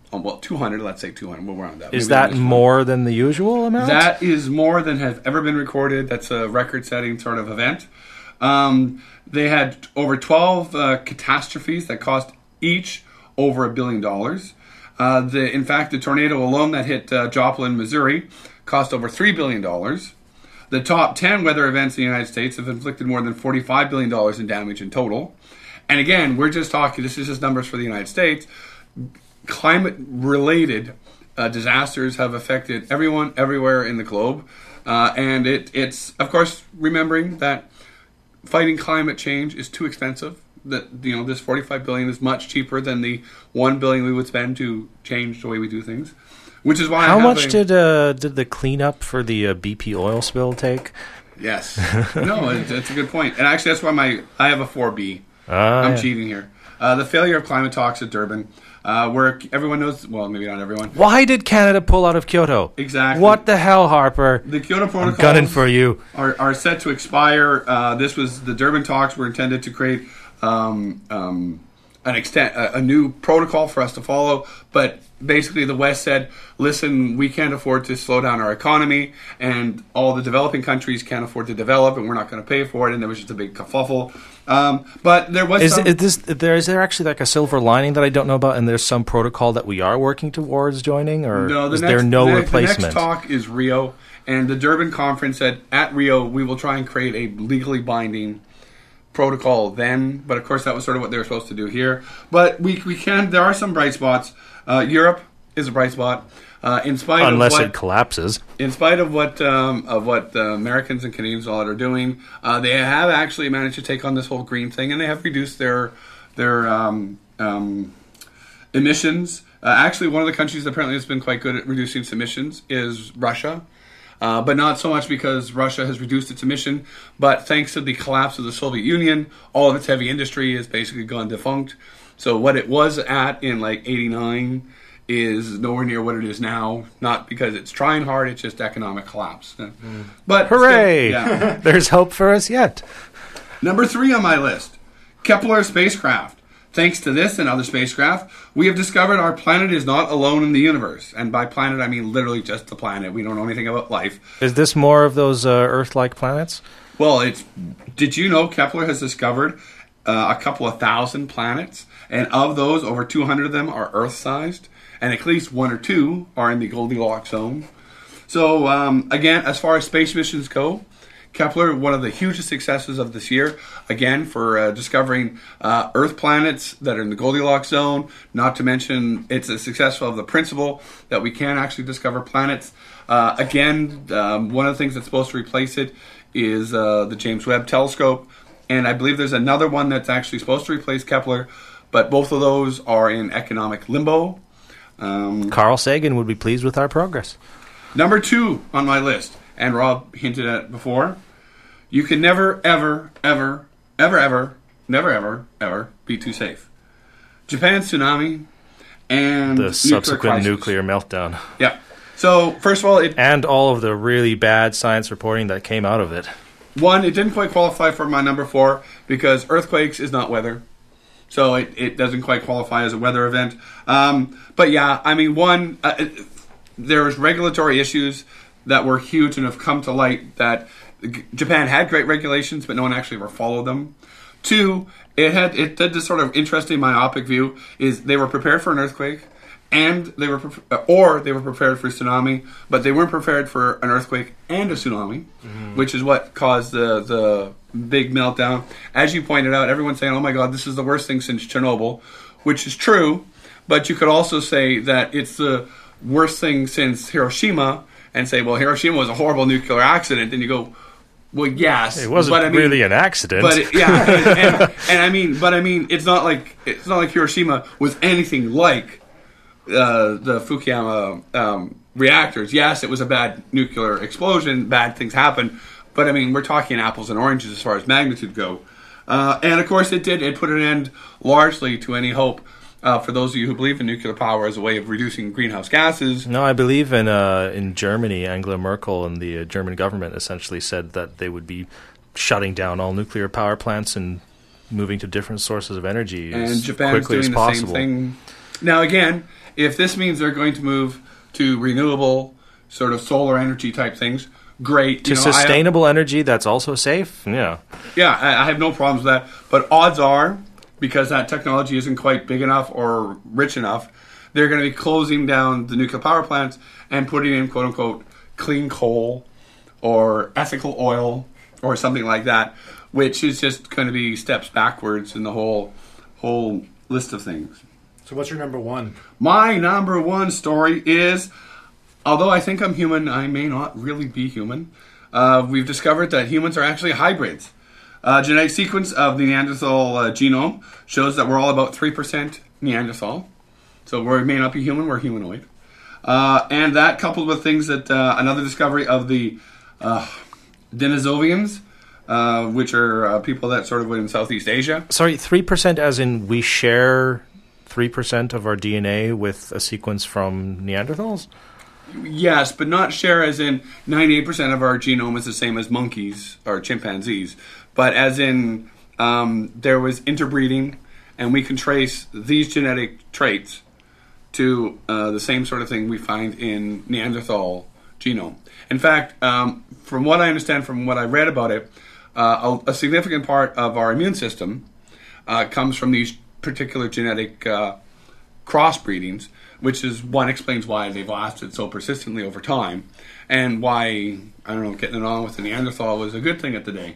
well, 200, let's say 200, we'll round up. Is that more than the usual amount? That is more than has ever been recorded. That's a record-setting sort of event. They had over 12 catastrophes that cost each over $1 billion. In fact, the tornado alone that hit Joplin, Missouri, cost over $3 billion. The top 10 weather events in the United States have inflicted more than $45 billion in damage in total. And again, we're just talking, this is just numbers for the United States. Climate-related disasters have affected everyone, everywhere in the globe. And it's, of course, remembering that fighting climate change is too expensive. That this $45 billion is much cheaper than the $1 billion we would spend to change the way we do things. Which is why how much did the cleanup for the BP oil spill take? Yes, no, it's a good point. And actually, that's why I have a 4B. I'm cheating here. The failure of climate talks at Durban, where everyone knows. Well, maybe not everyone. Why did Canada pull out of Kyoto? Exactly. What the hell, Harper? The Kyoto Protocols I'm gunning for you. Are set to expire. The Durban talks were intended to create a new protocol for us to follow, but basically the West said, listen, we can't afford to slow down our economy, and all the developing countries can't afford to develop, and we're not going to pay for it, and there was just a big kerfuffle. But there was is there actually like a silver lining that I don't know about, and there's some protocol that we are working towards joining, or there no replacement? The next talk is Rio, and the Durban conference said, at Rio, we will try and create a legally binding protocol then, but of course that was sort of what they were supposed to do here. But there are some bright spots. Europe is a bright spot. Unless it collapses. In spite of what the Americans and Canadians all are doing, they have actually managed to take on this whole green thing, and they have reduced their emissions. Actually, one of the countries that apparently has been quite good at reducing its emissions is Russia. But not so much because Russia has reduced its emission, but thanks to the collapse of the Soviet Union, all of its heavy industry has basically gone defunct. So what it was at in like 89 is nowhere near what it is now, not because it's trying hard, it's just economic collapse. But hooray! Still, yeah. There's hope for us yet. Number 3 on my list, Kepler spacecraft. Thanks to this and other spacecraft, we have discovered our planet is not alone in the universe. And by planet, I mean literally just the planet. We don't know anything about life. Is this more of those Earth-like planets? Well, did you know Kepler has discovered a couple of thousand planets? And of those, over 200 of them are Earth-sized. And at least 1 or 2 are in the Goldilocks zone. So, again, as far as space missions go, Kepler, one of the hugest successes of this year, again, for discovering Earth planets that are in the Goldilocks zone. Not to mention, it's a success of the principle that we can actually discover planets. Again, one of the things that's supposed to replace it is the James Webb Telescope. And I believe there's another one that's actually supposed to replace Kepler, but both of those are in economic limbo. Carl Sagan would be pleased with our progress. Number 2 on my list, and Rob hinted at it before, you can never, ever, ever, ever, ever, never, ever, ever be too safe. Japan's tsunami and the subsequent nuclear meltdown. Yeah. So, first of all, and all of the really bad science reporting that came out of it. One, it didn't quite qualify for my number 4 because earthquakes is not weather. So it doesn't quite qualify as a weather event. But yeah, I mean, one, there was regulatory issues that were huge and have come to light that Japan had great regulations, but no one actually ever followed them. 2, it did this sort of interesting myopic view, is they were prepared for an earthquake, and they were prepared for a tsunami, but they weren't prepared for an earthquake and a tsunami, which is what caused the big meltdown. As you pointed out, everyone's saying, oh my God, this is the worst thing since Chernobyl, which is true, but you could also say that it's the worst thing since Hiroshima, and say, well, Hiroshima was a horrible nuclear accident, and you go, well, yes, it wasn't really an accident. But I mean, it's not like Hiroshima was anything like the Fukushima reactors. Yes, it was a bad nuclear explosion, bad things happened, but I mean, we're talking apples and oranges as far as magnitude go. And of course, it put an end largely to any hope. For those of you who believe in nuclear power as a way of reducing greenhouse gases. No, I believe in Germany, Angela Merkel and the German government essentially said that they would be shutting down all nuclear power plants and moving to different sources of energy as quickly as possible. And Japan's doing the same thing. Now, again, if this means they're going to move to renewable, sort of solar energy type things, great. To sustainable energy that's also safe? Yeah. Yeah, I have no problems with that. But odds are, because that technology isn't quite big enough or rich enough, they're going to be closing down the nuclear power plants and putting in, quote-unquote, clean coal or ethical oil or something like that, which is just going to be steps backwards in the whole list of things. So what's your number one? My number one story is, although I think I'm human, I may not really be human. We've discovered that humans are actually hybrids. Genetic sequence of the Neanderthal genome shows that we're all about 3% Neanderthal. So we may not be human, we're humanoid. And that coupled with things that, another discovery of the Denisovians, which are people that sort of went in Southeast Asia. Sorry, 3% as in we share 3% of our DNA with a sequence from Neanderthals? Yes, but not share as in 98% of our genome is the same as monkeys or chimpanzees. But as in there was interbreeding, and we can trace these genetic traits to the same sort of thing we find in Neanderthal genome. In fact, from what I understand, from what I read about it, a significant part of our immune system comes from these particular genetic crossbreedings, which is one explains why they've lasted so persistently over time, and why, I don't know, getting it on with the Neanderthal was a good thing at the day.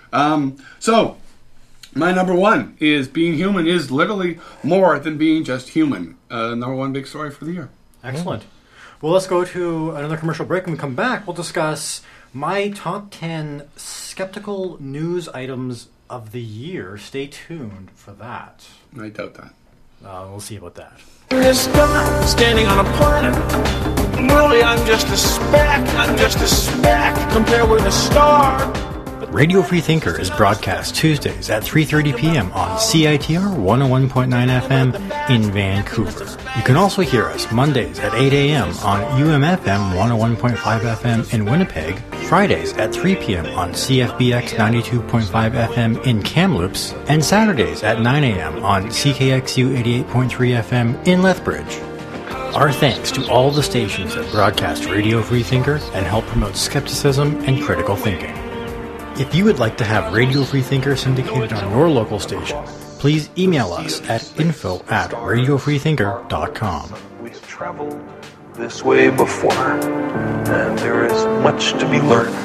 So, my number one is being human is literally more than being just human. Number one big story for the year. Excellent. Well, let's go to another commercial break. When we come back, we'll discuss my top 10 skeptical news items of the year. Stay tuned for that. I doubt that. We'll see about that. This guy standing on a planet. Really, I'm just a speck compared with a star. Radio Free Thinker is broadcast Tuesdays at 3:30 p.m. on CITR 101.9 FM in Vancouver. You can also hear us Mondays at 8 a.m. on UMFM 101.5 FM in Winnipeg, Fridays at 3 p.m. on CFBX 92.5 FM in Kamloops, and Saturdays at 9 a.m. on CKXU 88.3 FM in Lethbridge. Our thanks to all the stations that broadcast Radio Free Thinker and help promote skepticism and critical thinking. If you would like to have Radio Free Thinker syndicated on your local station, please email us at info@radiofreethinker.com. We've traveled this way before, and there is much to be learned.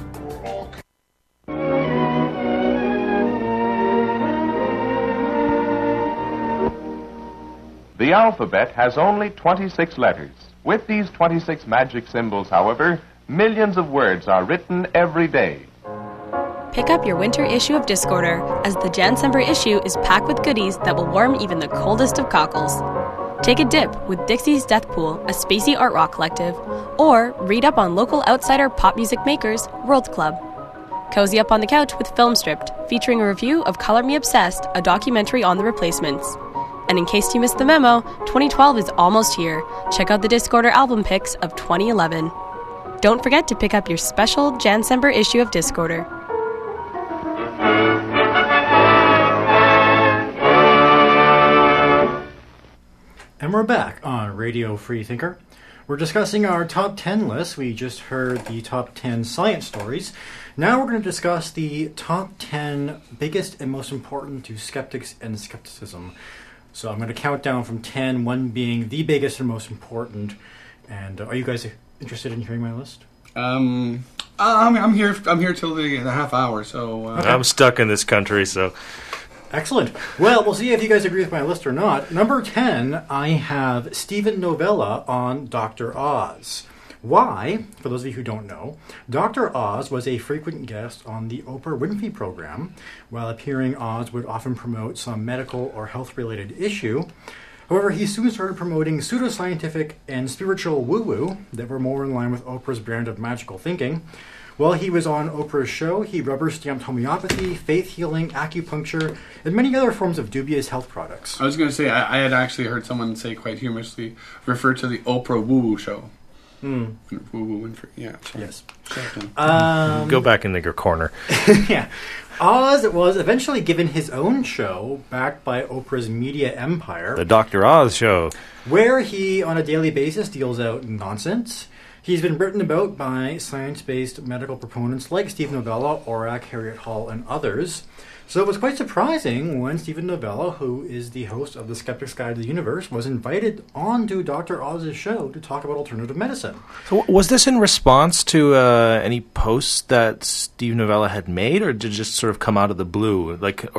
The alphabet has only 26 letters. With these 26 magic symbols, however, millions of words are written every day. Pick up your winter issue of Discorder, as the Jancember issue is packed with goodies that will warm even the coldest of cockles. Take a dip with Dixie's Death Pool, a spacey art rock collective, or read up on local outsider pop music makers, World Club. Cozy up on the couch with Film Stripped, featuring a review of Color Me Obsessed, a documentary on the Replacements. And in case you missed the memo, 2012 is almost here. Check out the Discorder album picks of 2011. Don't forget to pick up your special Jancember issue of Discorder. And we're back on Radio Free Thinker. We're discussing our top 10 list. We just heard the top 10 science stories. Now we're going to discuss the top 10 biggest and most important to skeptics and skepticism. So I'm going to count down from 10, 1 being the biggest and most important. And are you guys interested in hearing my list? I'm here till the half hour, so... Okay. I'm stuck in this country, so... Excellent. Well, we'll see if you guys agree with my list or not. Number 10, I have Steven Novella on Dr. Oz. Why? For those of you who don't know, Dr. Oz was a frequent guest on the Oprah Winfrey program. While appearing, Oz would often promote some medical or health-related issue. However, he soon started promoting pseudoscientific and spiritual woo-woo that were more in line with Oprah's brand of magical thinking. While he was on Oprah's show, he rubber-stamped homeopathy, faith healing, acupuncture, and many other forms of dubious health products. I was going to say, I had actually heard someone say quite humorously, refer to the Oprah woo-woo show. Woo-woo Winfrey, yeah. Sorry. Yes. Go back in the corner. Yeah. Oz was eventually given his own show, backed by Oprah's media empire. The Dr. Oz Show. Where he, on a daily basis, deals out nonsense. He's been written about by science-based medical proponents like Steve Novella, Orac, Harriet Hall, and others. So it was quite surprising when Stephen Novella, who is the host of The Skeptic's Guide to the Universe, was invited onto Dr. Oz's show to talk about alternative medicine. So was this in response to any posts that Steve Novella had made, or did it just sort of come out of the blue?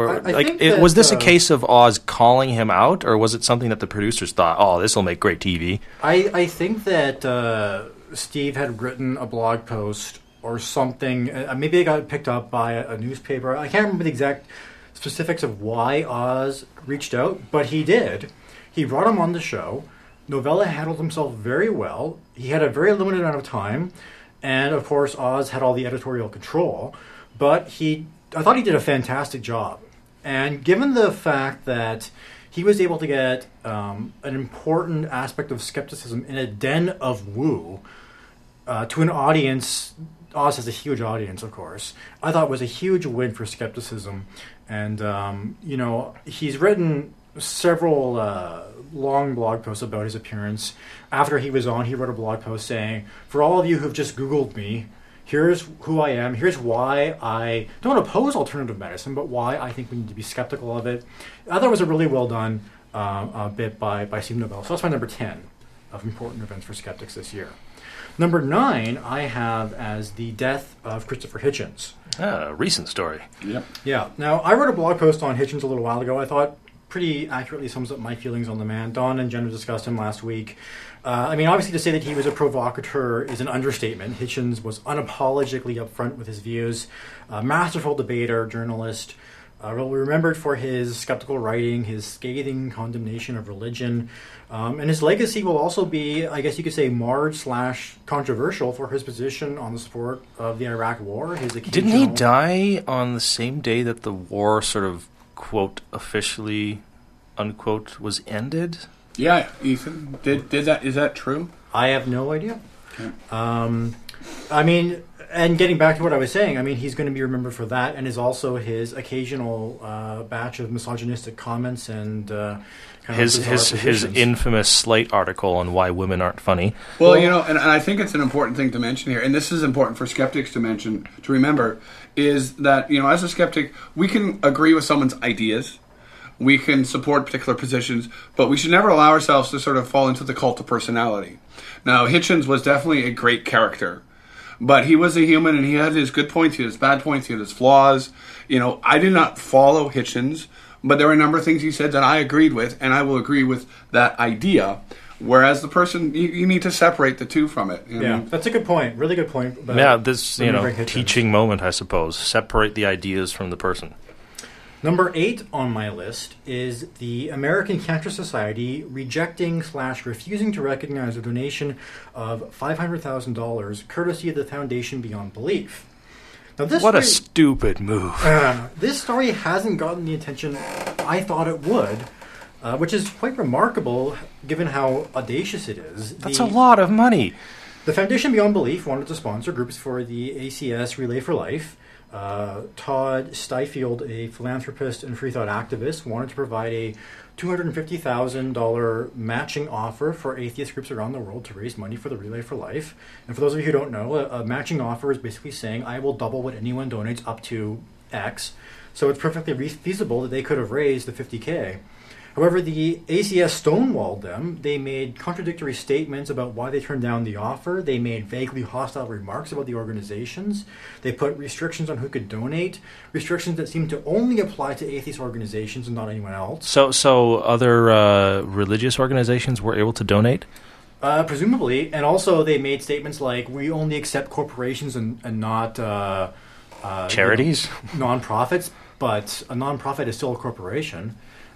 Was this a case of Oz calling him out, or was it something that the producers thought, oh, this will make great TV? I think that Steve had written a blog post or something. Maybe it got picked up by a newspaper. I can't remember the exact specifics of why Oz reached out, but he did. He brought him on the show. Novella handled himself very well. He had a very limited amount of time, and of course Oz had all the editorial control, but I thought he did a fantastic job. And given the fact that he was able to get an important aspect of skepticism in a den of woo to an audience. Oz has a huge audience, of course. I thought it was a huge win for skepticism. And, he's written several long blog posts about his appearance. After he was on, he wrote a blog post saying, for all of you who've just Googled me, here's who I am. Here's why I don't oppose alternative medicine, but why I think we need to be skeptical of it. I thought it was a really well done bit by Steve Novella. So that's my number 10 of important events for skeptics this year. Number 9, I have as the death of Christopher Hitchens. Recent story. Yep. Yeah. Now, I wrote a blog post on Hitchens a little while ago. I thought pretty accurately sums up my feelings on the man. Don and Jenna discussed him last week. Obviously to say that he was a provocateur is an understatement. Hitchens was unapologetically upfront with his views. Masterful debater, journalist. Remembered for his skeptical writing, his scathing condemnation of religion, and his legacy will also be, I guess you could say, marred/controversial for his position on the support of the Iraq War. Didn't he die on the same day that the war sort of, quote, officially, unquote, was ended? Yeah, Ethan, did that? Is that true? I have no idea. Okay. And getting back to what I was saying, he's going to be remembered for that, and is also his occasional batch of misogynistic comments and his infamous Slate article on why women aren't funny. Well, and I think it's an important thing to mention here, and this is important for skeptics to remember, is that as a skeptic, we can agree with someone's ideas. We can support particular positions, but we should never allow ourselves to sort of fall into the cult of personality. Now, Hitchens was definitely a great character. But he was a human, and he had his good points, he had his bad points, he had his flaws. I did not follow Hitchens, but there were a number of things he said that I agreed with, and I will agree with that idea. Whereas the person, you need to separate the two from it. That's a good point. Really good point. This teaching moment, I suppose. Separate the ideas from the person. Number 8 on my list is the American Cancer Society rejecting/refusing to recognize a donation of $500,000 courtesy of the Foundation Beyond Belief. Now, what a stupid move. This story hasn't gotten the attention I thought it would, which is quite remarkable given how audacious it is. That's a lot of money. The Foundation Beyond Belief wanted to sponsor groups for the ACS Relay for Life. Todd Steifield, a philanthropist and free thought activist, wanted to provide a $250,000 matching offer for atheist groups around the world to raise money for the Relay for Life. And for those of you who don't know, a matching offer is basically saying, I will double what anyone donates up to X. So it's perfectly feasible that they could have raised the $50K. However, the ACS stonewalled them. They made contradictory statements about why they turned down the offer. They made vaguely hostile remarks about the organizations. They put restrictions on who could donate, restrictions that seemed to only apply to atheist organizations and not anyone else. So other religious organizations were able to donate? Presumably. And also they made statements like, we only accept corporations and not charities? Nonprofits, but a nonprofit is still a corporation.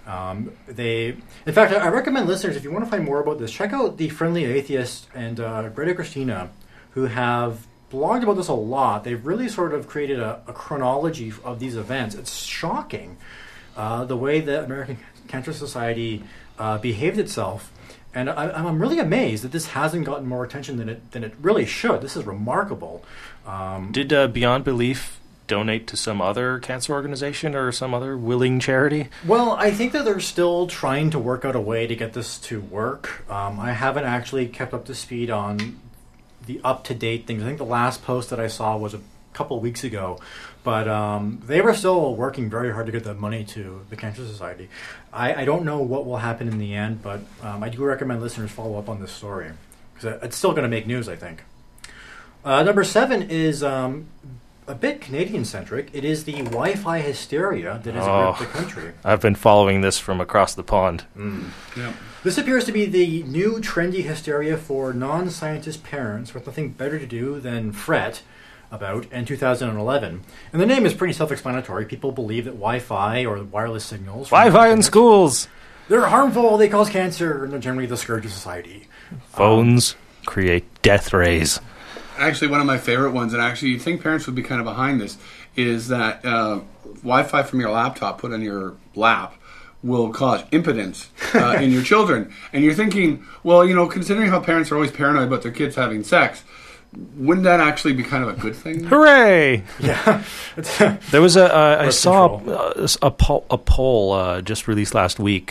In fact, I recommend listeners, if you want to find more about this, check out The Friendly Atheist and Greta Christina, who have blogged about this a lot. They've really sort of created a chronology of these events. It's shocking the way the American Cancer Society behaved itself. And I'm really amazed that this hasn't gotten more attention than it really should. This is remarkable. Did Beyond Belief donate to some other cancer organization or some other willing charity? Well, I think that they're still trying to work out a way to get this to work. I haven't actually kept up to speed on the up-to-date things. I think the last post that I saw was a couple weeks ago, but they were still working very hard to get that money to the Cancer Society. I don't know what will happen in the end, but I do recommend listeners follow up on this story, because it's still going to make news, I think. Number 7 is a bit Canadian-centric. It is the Wi-Fi hysteria that has gripped the country. I've been following this from across the pond. Yep. This appears to be the new trendy hysteria for non-scientist parents with nothing better to do than fret about in 2011. And the name is pretty self-explanatory. People believe that Wi-Fi or wireless signals... Wi-Fi in schools! They're harmful, they cause cancer, and they're generally the scourge of society. Phones create death rays. Actually, one of my favorite ones, and actually you'd think parents would be kind of behind this, is that Wi-Fi from your laptop put on your lap will cause impotence in your children. And you're thinking, well, considering how parents are always paranoid about their kids having sex, wouldn't that actually be kind of a good thing? Hooray! Yeah. There was I saw a poll just released last week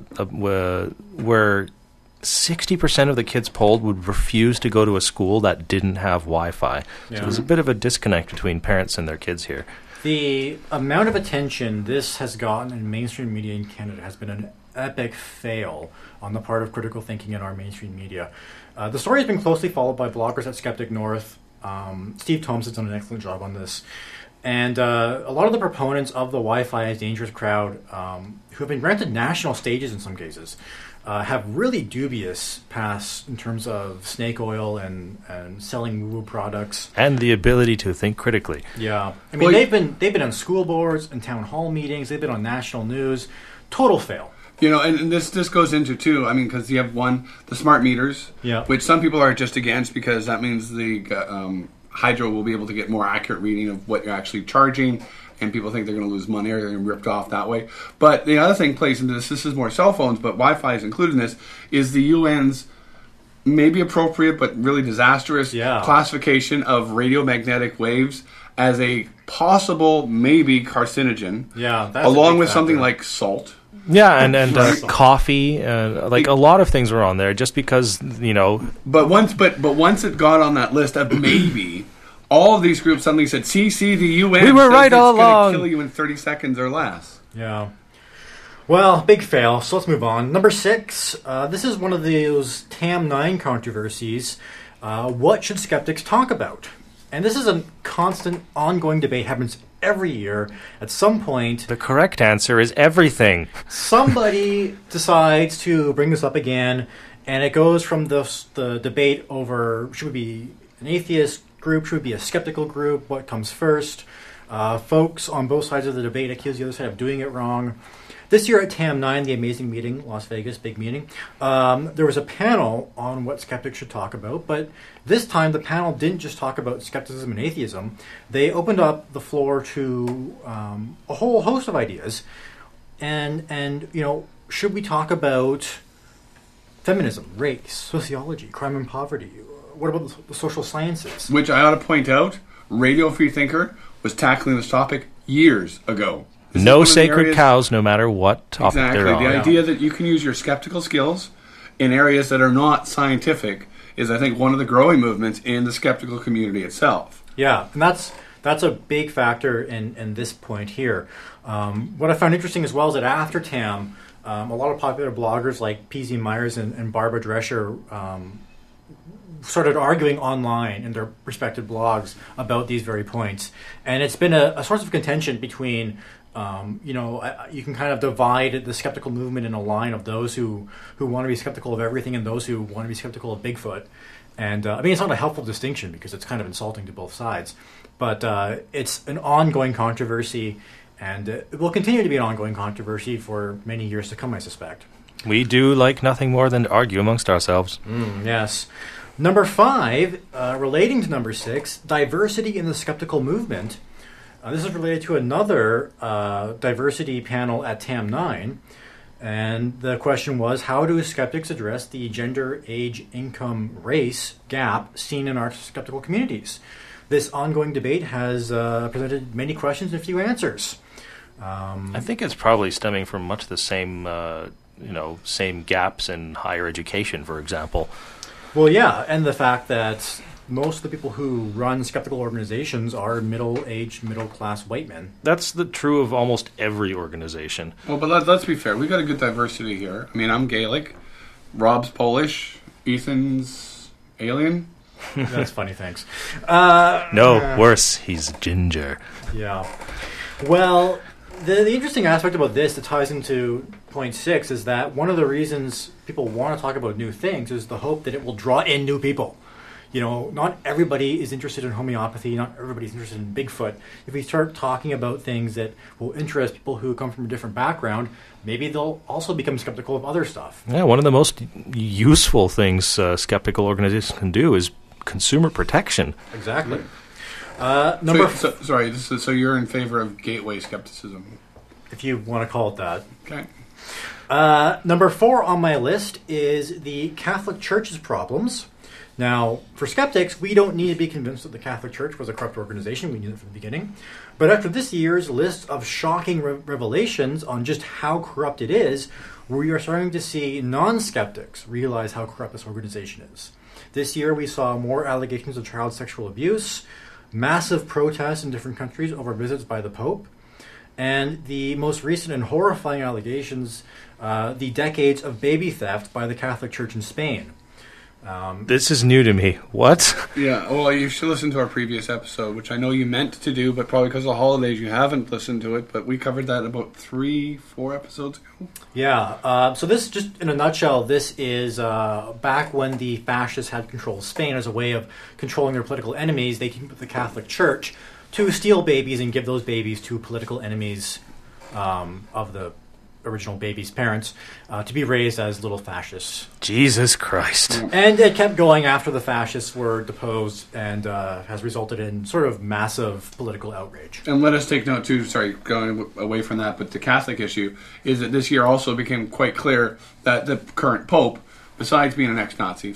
where 60% of the kids polled would refuse to go to a school that didn't have Wi-Fi. So there's a bit of a disconnect between parents and their kids here. The amount of attention this has gotten in mainstream media in Canada has been an epic fail on the part of critical thinking in our mainstream media. The story has been closely followed by bloggers at Skeptic North. Steve Thomas has done an excellent job on this. And a lot of the proponents of the Wi-Fi as dangerous crowd, who have been granted national stages in some cases, have really dubious pasts in terms of snake oil and selling woo-woo products. And the ability to think critically. Yeah. I mean, they've been on school boards and town hall meetings. They've been on national news. Total fail. And this goes into, too, because you have the smart meters, which some people are just against because that means the hydro will be able to get more accurate reading of what you're actually charging, and people think they're going to lose money or they're going to be ripped off that way. But the other thing plays into this is more cell phones, but Wi-Fi is included in this, is the UN's maybe appropriate but really disastrous classification of radiomagnetic waves as a possible, maybe carcinogen, along with something like salt. Yeah, and coffee, a lot of things were on there just because, But once it got on that list of maybe, all of these groups suddenly said, see, the UN we were right all along. It's going to kill you in 30 seconds or less. Yeah. Well, big fail, so let's move on. Number 6, this is one of those TAM9 controversies. What should skeptics talk about? And this is a constant, ongoing debate, happens every year. At some point... The correct answer is everything. Somebody decides to bring this up again, and it goes from the debate over, should we be an atheist group, should we be a skeptical group, what comes first? Folks on both sides of the debate accuse the other side of doing it wrong. This year at TAM9, the amazing meeting, Las Vegas, big meeting, there was a panel on what skeptics should talk about, but this time the panel didn't just talk about skepticism and atheism. They opened up the floor to a whole host of ideas. And should we talk about feminism, race, sociology, crime and poverty? What about the social sciences? Which I ought to point out, Radio Free Thinker was tackling this topic years ago. No sacred cows, no matter what topic they're on. The idea that you can use your skeptical skills in areas that are not scientific is, I think, one of the growing movements in the skeptical community itself. Yeah, and that's a big factor in this point here. What I found interesting as well is that after TAM, a lot of popular bloggers like P.Z. Myers and Barbara Drescher started arguing online in their respective blogs about these very points. And it's been a source of contention between... you can kind of divide the skeptical movement in a line of those who want to be skeptical of everything and those who want to be skeptical of Bigfoot. And it's not a helpful distinction because it's kind of insulting to both sides. But it's an ongoing controversy, and it will continue to be an ongoing controversy for many years to come, I suspect. We do like nothing more than to argue amongst ourselves. Yes. Number 5, relating to number 6, diversity in the skeptical movement. This is related to another diversity panel at TAM9, and the question was, how do skeptics address the gender, age, income, race gap seen in our skeptical communities? This ongoing debate has presented many questions and few answers. I think it's probably stemming from much the same, same gaps in higher education, for example. Well, yeah, and the fact that most of the people who run skeptical organizations are middle-aged, middle-class white men. That's true of almost every organization. Well, but let's be fair. We've got a good diversity here. I mean, I'm Gaelic, Rob's Polish, Ethan's alien. That's funny, thanks. No, worse, he's ginger. Yeah. Well, the interesting aspect about this that ties into point 6 is that one of the reasons people want to talk about new things is the hope that it will draw in new people. You know, not everybody is interested in homeopathy, not everybody's interested in Bigfoot. If we start talking about things that will interest people who come from a different background, maybe they'll also become skeptical of other stuff. Yeah, one of the most useful things skeptical organizations can do is consumer protection. Exactly. So you're in favor of gateway skepticism? If you want to call it that. Okay. Number 4 on my list is the Catholic Church's problems. Now, for skeptics, we don't need to be convinced that the Catholic Church was a corrupt organization. We knew that from the beginning. But after this year's list of shocking revelations on just how corrupt it is, we are starting to see non-skeptics realize how corrupt this organization is. This year, we saw more allegations of child sexual abuse, massive protests in different countries over visits by the Pope, and the most recent and horrifying allegations, the decades of baby theft by the Catholic Church in Spain. This is new to me. What? Yeah, well, you should listen to our previous episode, which I know you meant to do, but probably because of the holidays you haven't listened to it, but we covered that about 3-4 episodes ago. Yeah, so this, just in a nutshell, this is back when the fascists had control of Spain as a way of controlling their political enemies. They teamed with the Catholic Church to steal babies and give those babies to political enemies of the original baby's parents to be raised as little fascists. Jesus Christ. And it kept going after the fascists were deposed and has resulted in sort of massive political outrage. And let us take note too, sorry, going away from that, but the Catholic issue is that this year also became quite clear that the current Pope, besides being an ex-Nazi,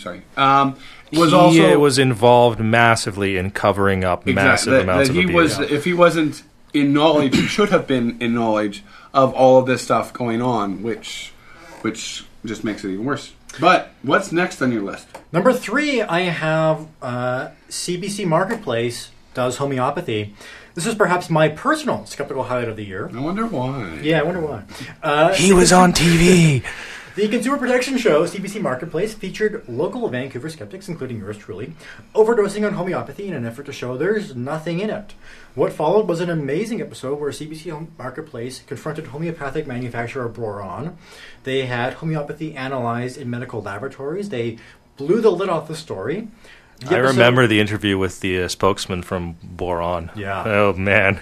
was involved massively in covering up massive amounts of abuse. If he wasn't in knowledge, he should have been in knowledge of all of this stuff going on, which just makes it even worse. But what's next on your list? Number 3, I have CBC Marketplace does homeopathy. This is perhaps my personal skeptical highlight of the year. I wonder why. Yeah, I wonder why. He was on TV. The consumer protection show, CBC Marketplace, featured local Vancouver skeptics, including yours truly, overdosing on homeopathy in an effort to show there's nothing in it. What followed was an amazing episode where CBC Marketplace confronted homeopathic manufacturer Boron. They had homeopathy analyzed in medical laboratories. They blew the lid off the story. I remember the interview with the spokesman from Boron. Yeah. Oh, man.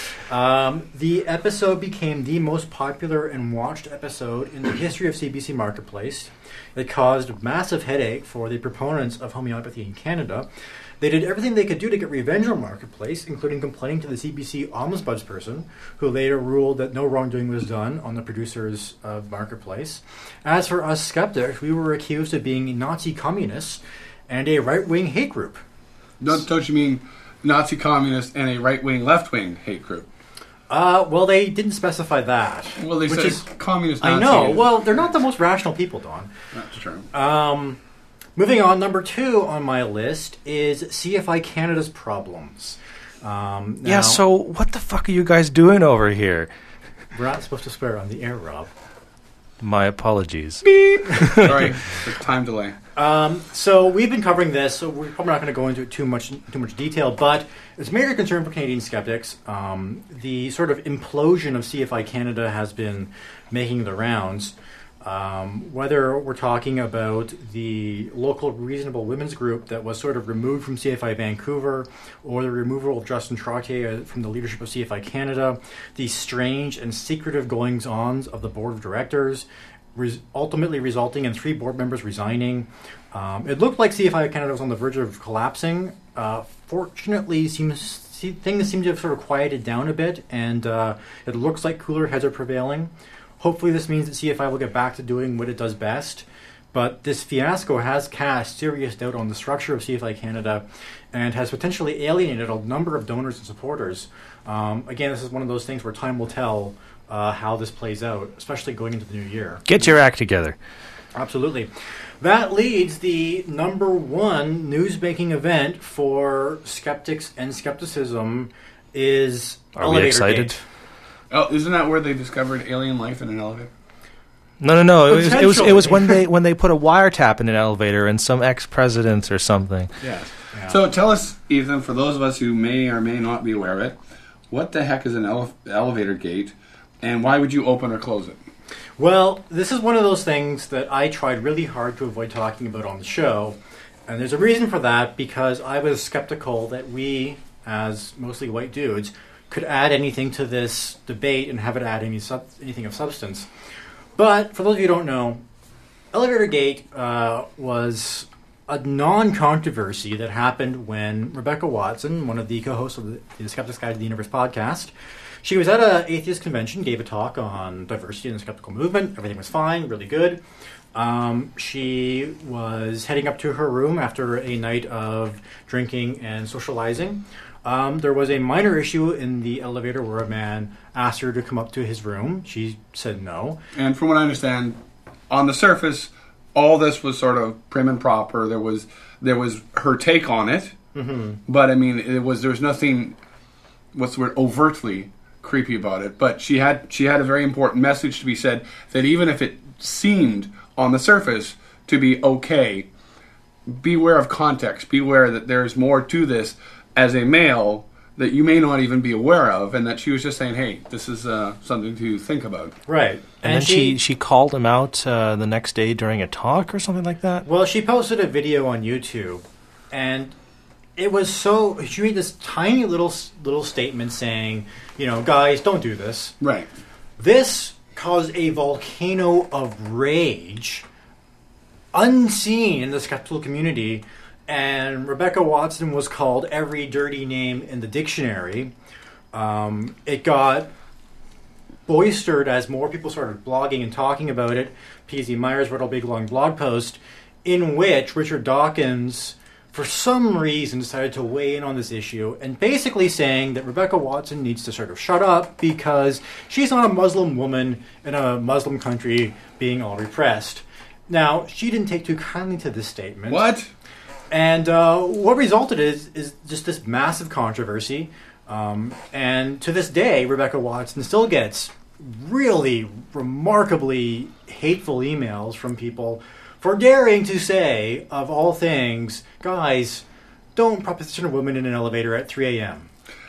The episode became the most popular and watched episode in the history of CBC Marketplace. It caused massive headache for the proponents of homeopathy in Canada. They did everything they could do to get revenge on Marketplace, including complaining to the CBC ombudsperson, who later ruled that no wrongdoing was done on the producers of Marketplace. As for us skeptics, we were accused of being Nazi communists and a right-wing hate group. Don't you mean Nazi communists and a right-wing, left-wing hate group? Well, they didn't specify that. Well, they said communist Nazi. I know. Well, they're not the most rational people, Don. That's true. Moving on, number 2 on my list is CFI Canada's problems. Yeah, so what the fuck are you guys doing over here? We're not supposed to swear on the air, Rob. My apologies. Beep. Sorry, the time delay. So we've been covering this, so we're probably not going to go into too much detail, but it's a major concern for Canadian skeptics. The sort of implosion of CFI Canada has been making the rounds. Whether we're talking about the local Reasonable Women's Group that was sort of removed from CFI Vancouver, or the removal of Justin Trottier from the leadership of CFI Canada, the strange and secretive goings-ons of the board of directors, ultimately resulting in 3 board members resigning. It looked like CFI Canada was on the verge of collapsing. Fortunately, things seem to have sort of quieted down a bit, and it looks like cooler heads are prevailing. Hopefully this means that CFI will get back to doing what it does best, But this fiasco has cast serious doubt on the structure of CFI Canada and has potentially alienated a number of donors and supporters. Again, this is one of those things where time will tell how this plays out, especially going into the new year. Get your act together. Absolutely. That leads the number one news-making event for skeptics and skepticism is Are we excited? Gate. Oh, isn't that where they discovered alien life in an elevator? No. It was when they put a wiretap in an elevator and some ex-presidents or something. Yes. Yeah. So tell us, Ethan, for those of us who may or may not be aware of it, what the heck is an elevator gate, and why would you open or close it? Well, this is one of those things that I tried really hard to avoid talking about on the show, and there's a reason for that, because I was skeptical that we, as mostly white dudes, could add anything to this debate and have it add anything of substance. But for those of you who don't know, Elevator Gate was a non-controversy that happened when Rebecca Watson, one of the co-hosts of the Skeptic's Guide to the Universe podcast, she was at an atheist convention, gave a talk on diversity in the skeptical movement. Everything was fine, really good. She was heading up to her room after a night of drinking and socializing. There was a minor issue in the elevator where a man asked her to come up to his room. She said no. And from what I understand, on the surface, all this was sort of prim and proper. There was her take on it, but I mean, there was nothing, what's the word, overtly creepy about it. But she had a very important message to be said, that even if it seemed on the surface to be okay, beware of context. Beware that there's more to this as a male that you may not even be aware of, and that she was just saying, hey, this is something to think about. Right. And then she called him out the next day during a talk or something like that? Well, she posted a video on YouTube, and it was she made this tiny little statement saying, guys, don't do this. Right. This caused a volcano of rage unseen in the skeptical community, and Rebecca Watson was called every dirty name in the dictionary. It got boistered as more people started blogging and talking about it. P.Z. Myers wrote a big long blog post in which Richard Dawkins, for some reason, decided to weigh in on this issue and basically saying that Rebecca Watson needs to sort of shut up because she's not a Muslim woman in a Muslim country being all repressed. Now, she didn't take too kindly to this statement. What? And what resulted is just this massive controversy. And to this day, Rebecca Watson still gets really remarkably hateful emails from people for daring to say, of all things, guys, don't proposition a woman in an elevator at 3 a.m.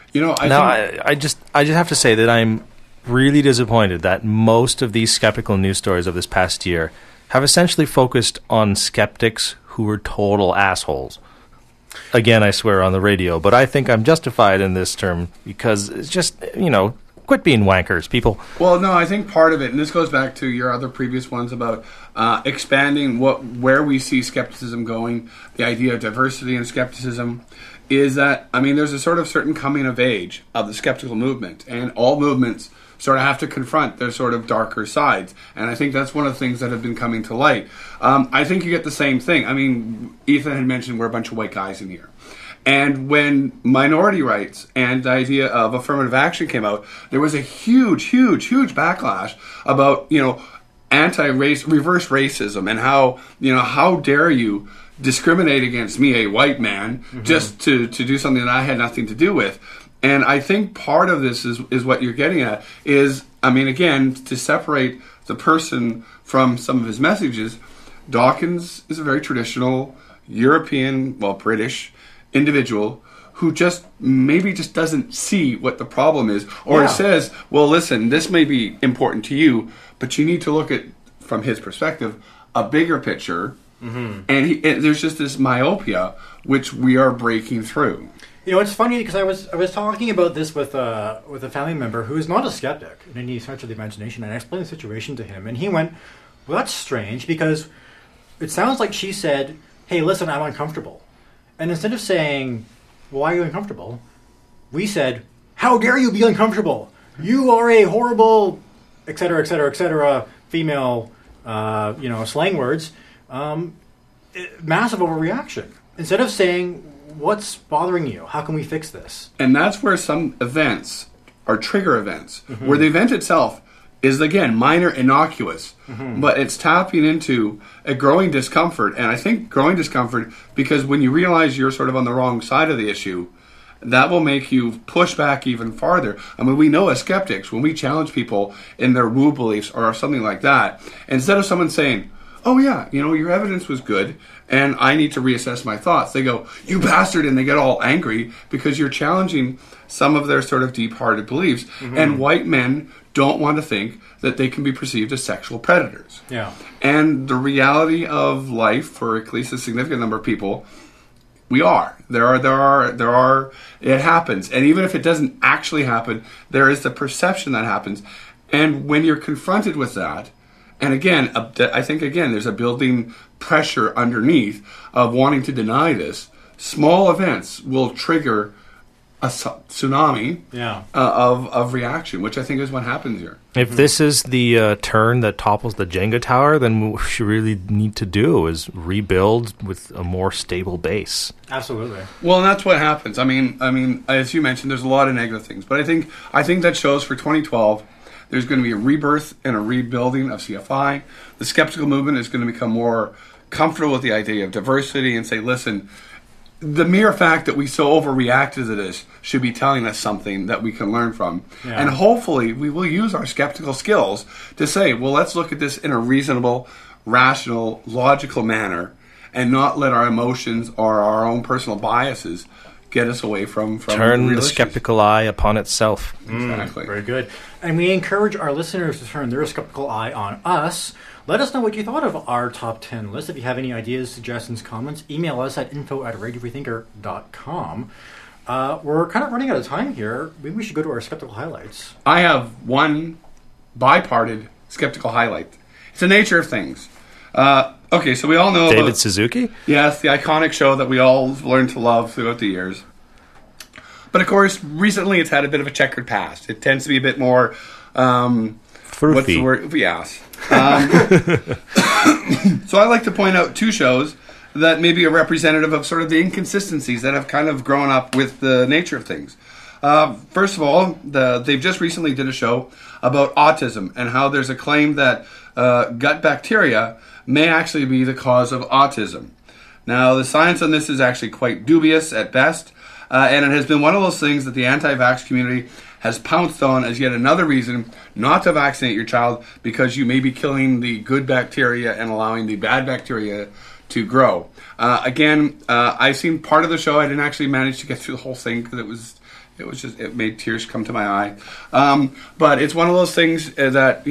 I just have to say that I'm really disappointed that most of these skeptical news stories of this past year have essentially focused on skeptics who were total assholes. Again, I swear on the radio, but I think I'm justified in this term because it's just, quit being wankers, people. Well, no, I think part of it, and this goes back to your other previous ones about expanding where we see skepticism going, the idea of diversity and skepticism, is that, there's a sort of certain coming of age of the skeptical movement, and all movements sort of have to confront their sort of darker sides. And I think that's one of the things that have been coming to light. I think you get the same thing. Ethan had mentioned we're a bunch of white guys in here. And when minority rights and the idea of affirmative action came out, there was a huge backlash about, anti-race, reverse racism, and how dare you discriminate against me, a white man, just to do something that I had nothing to do with. And I think part of this is what you're getting at is, again, to separate the person from some of his messages, Dawkins is a very traditional European, British individual who maybe just doesn't see what the problem is, or says, well, listen, this may be important to you, but you need to look at, from his perspective, a bigger picture. And there's just this myopia which we are breaking through. It's funny because I was talking about this with a family member who is not a skeptic in any stretch of the imagination, and I explained the situation to him, and he went, well, that's strange because it sounds like she said, hey, listen, I'm uncomfortable. And instead of saying, well, why are you uncomfortable? We said, how dare you be uncomfortable? You are a horrible, et cetera, female, slang words. massive overreaction. Instead of saying, what's bothering you? How can we fix this? And that's where some events are trigger events, where the event itself is, again, minor, innocuous, but it's tapping into a growing discomfort. And I think growing discomfort, because when you realize you're sort of on the wrong side of the issue, that will make you push back even farther. I mean, we know as skeptics, when we challenge people in their woo beliefs or something like that, instead of someone saying, oh yeah, your evidence was good and I need to reassess my thoughts, they go, you bastard, and they get all angry because you're challenging some of their sort of deep-hearted beliefs. And white men don't want to think that they can be perceived as sexual predators. Yeah. And the reality of life, for at least a significant number of people, we are. There are, it happens. And even if it doesn't actually happen, there is the perception that happens. And when you're confronted with that, and again, I think, there's a building pressure underneath of wanting to deny this, small events will trigger a tsunami of reaction, which I think is what happens here. If this is the turn that topples the Jenga tower, then what we really need to do is rebuild with a more stable base. Absolutely. Well, and that's what happens. I mean, as you mentioned, there's a lot of negative things, but I think that shows for 2012, there's going to be a rebirth and a rebuilding of CFI. The skeptical movement is going to become more comfortable with the idea of diversity and say, listen, the mere fact that we so overreacted to this should be telling us something that we can learn from. Yeah. And hopefully we will use our skeptical skills to say, well, let's look at this in a reasonable, rational, logical manner and not let our emotions or our own personal biases get us away from turn the skeptical eye upon itself. Exactly. Very good. And we encourage our listeners to turn their skeptical eye on us. Let us know what you thought of our top 10 list. If you have any ideas, suggestions, comments, email us at info@radiofreethinker.com. We're kind of running out of time here. Maybe we should go to our skeptical highlights. I have one biparted skeptical highlight. It's the nature of things. Okay, so we all know David Suzuki? Yes, the iconic show that we all learned to love throughout the years. But of course, recently it's had a bit of a checkered past. It tends to be a bit more... Fruity. What's the word? Yes. So I like to point out two shows that may be a representative of sort of the inconsistencies that have kind of grown up with the nature of things. First of all, they've just recently did a show about autism and how there's a claim that gut bacteria may actually be the cause of autism. Now, the science on this is actually quite dubious at best, and it has been one of those things that the anti-vax community has pounced on as yet another reason not to vaccinate your child, because you may be killing the good bacteria and allowing the bad bacteria to grow. I've seen part of the show. I didn't actually manage to get through the whole thing because it made tears come to my eye. But it's one of those things that,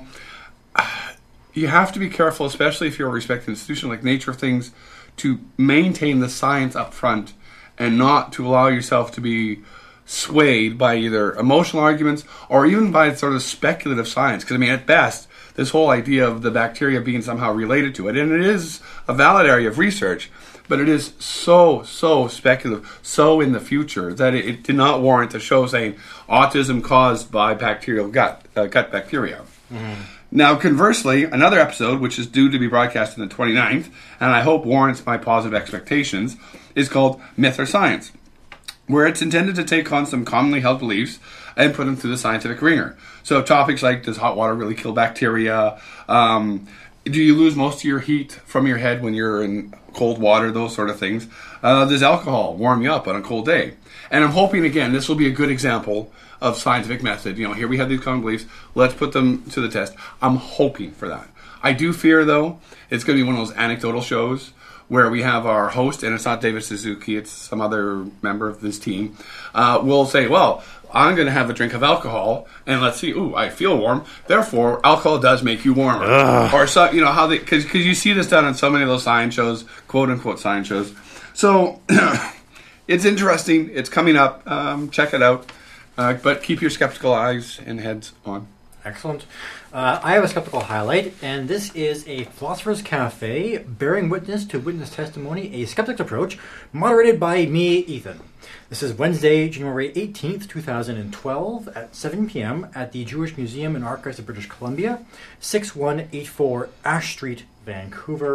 you have to be careful, especially if you're a respected institution like Nature of Things, to maintain the science up front and not to allow yourself to be swayed by either emotional arguments or even by sort of speculative science. Because, at best, this whole idea of the bacteria being somehow related to it, and it is a valid area of research, but it is so speculative, so in the future, that it did not warrant a show saying autism caused by bacterial gut bacteria. Mm-hmm. Now, conversely, another episode, which is due to be broadcast on the 29th, and I hope warrants my positive expectations, is called Myth or Science, where it's intended to take on some commonly held beliefs and put them through the scientific ringer. So topics like, does hot water really kill bacteria? Do you lose most of your heat from your head when you're in cold water? Those sort of things. Does alcohol warm you up on a cold day? And I'm hoping, again, this will be a good example of scientific method. Here we have these common beliefs. Let's put them to the test. I'm hoping for that. I do fear, though, it's going to be one of those anecdotal shows where we have our host, and it's not David Suzuki, it's some other member of this team, will say, well, I'm going to have a drink of alcohol, and let's see, I feel warm, therefore, alcohol does make you warmer. Or, so, how they, because you see this done on so many of those science shows, quote-unquote science shows. So, it's interesting, it's coming up, check it out, but keep your skeptical eyes and heads on. Excellent. I have a skeptical highlight, and this is a Philosopher's Cafe, bearing witness to witness testimony, a skeptic's approach, moderated by me, Ethan. This is Wednesday, January 18th, 2012, at 7 p.m. at the Jewish Museum and Archives of British Columbia, 6184 Ash Street, Vancouver.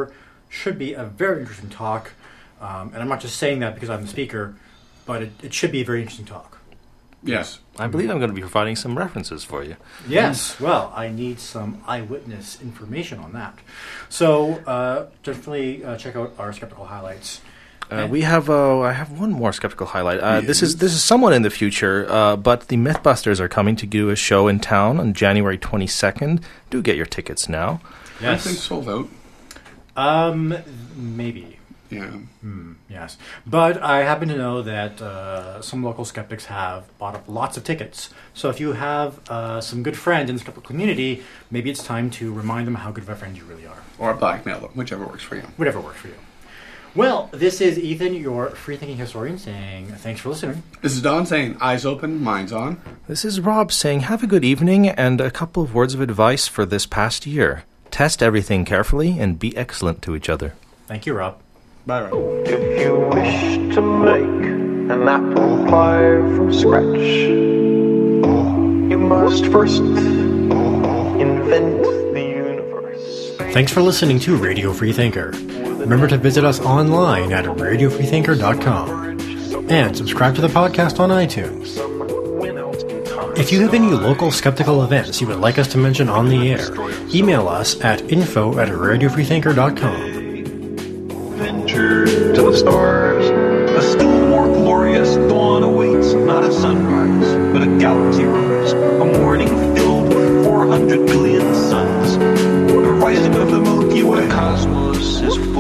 should be a very interesting talk. And I'm not just saying that because I'm the speaker, but it should be a very interesting talk. Yes. I believe I'm going to be providing some references for you. Yes. Well, I need some eyewitness information on that. So definitely check out our Skeptical Highlights. I have one more Skeptical highlight. This is somewhat in the future, but the Mythbusters are coming to do a show in town on January 22nd. Do get your tickets now. Yes. I think sold out. Maybe. Yeah. Yes. But I happen to know that some local skeptics have bought up lots of tickets. So if you have some good friends in the skeptical community, maybe it's time to remind them how good of a friend you really are. Or blackmail them, whichever works for you. Whatever works for you. Well, this is Ethan, your free-thinking historian, saying thanks for listening. This is Don saying eyes open, minds on. This is Rob saying have a good evening and a couple of words of advice for this past year. Test everything carefully and be excellent to each other. Thank you, Rob. Bye, Rob. If you wish to make an apple pie from scratch, you must first invent the universe. Thanks for listening to Radio Free Thinker. Remember to visit us online at radiofreethinker.com and subscribe to the podcast on iTunes. If you have any local skeptical events you would like us to mention on the air, email us at info@radiofreethinker.com. Venture to the stars. A still more glorious dawn awaits, not a sunrise, but a galaxy rose. A morning filled with 400 billion suns. The rising of the Milky Way. The cosmos is full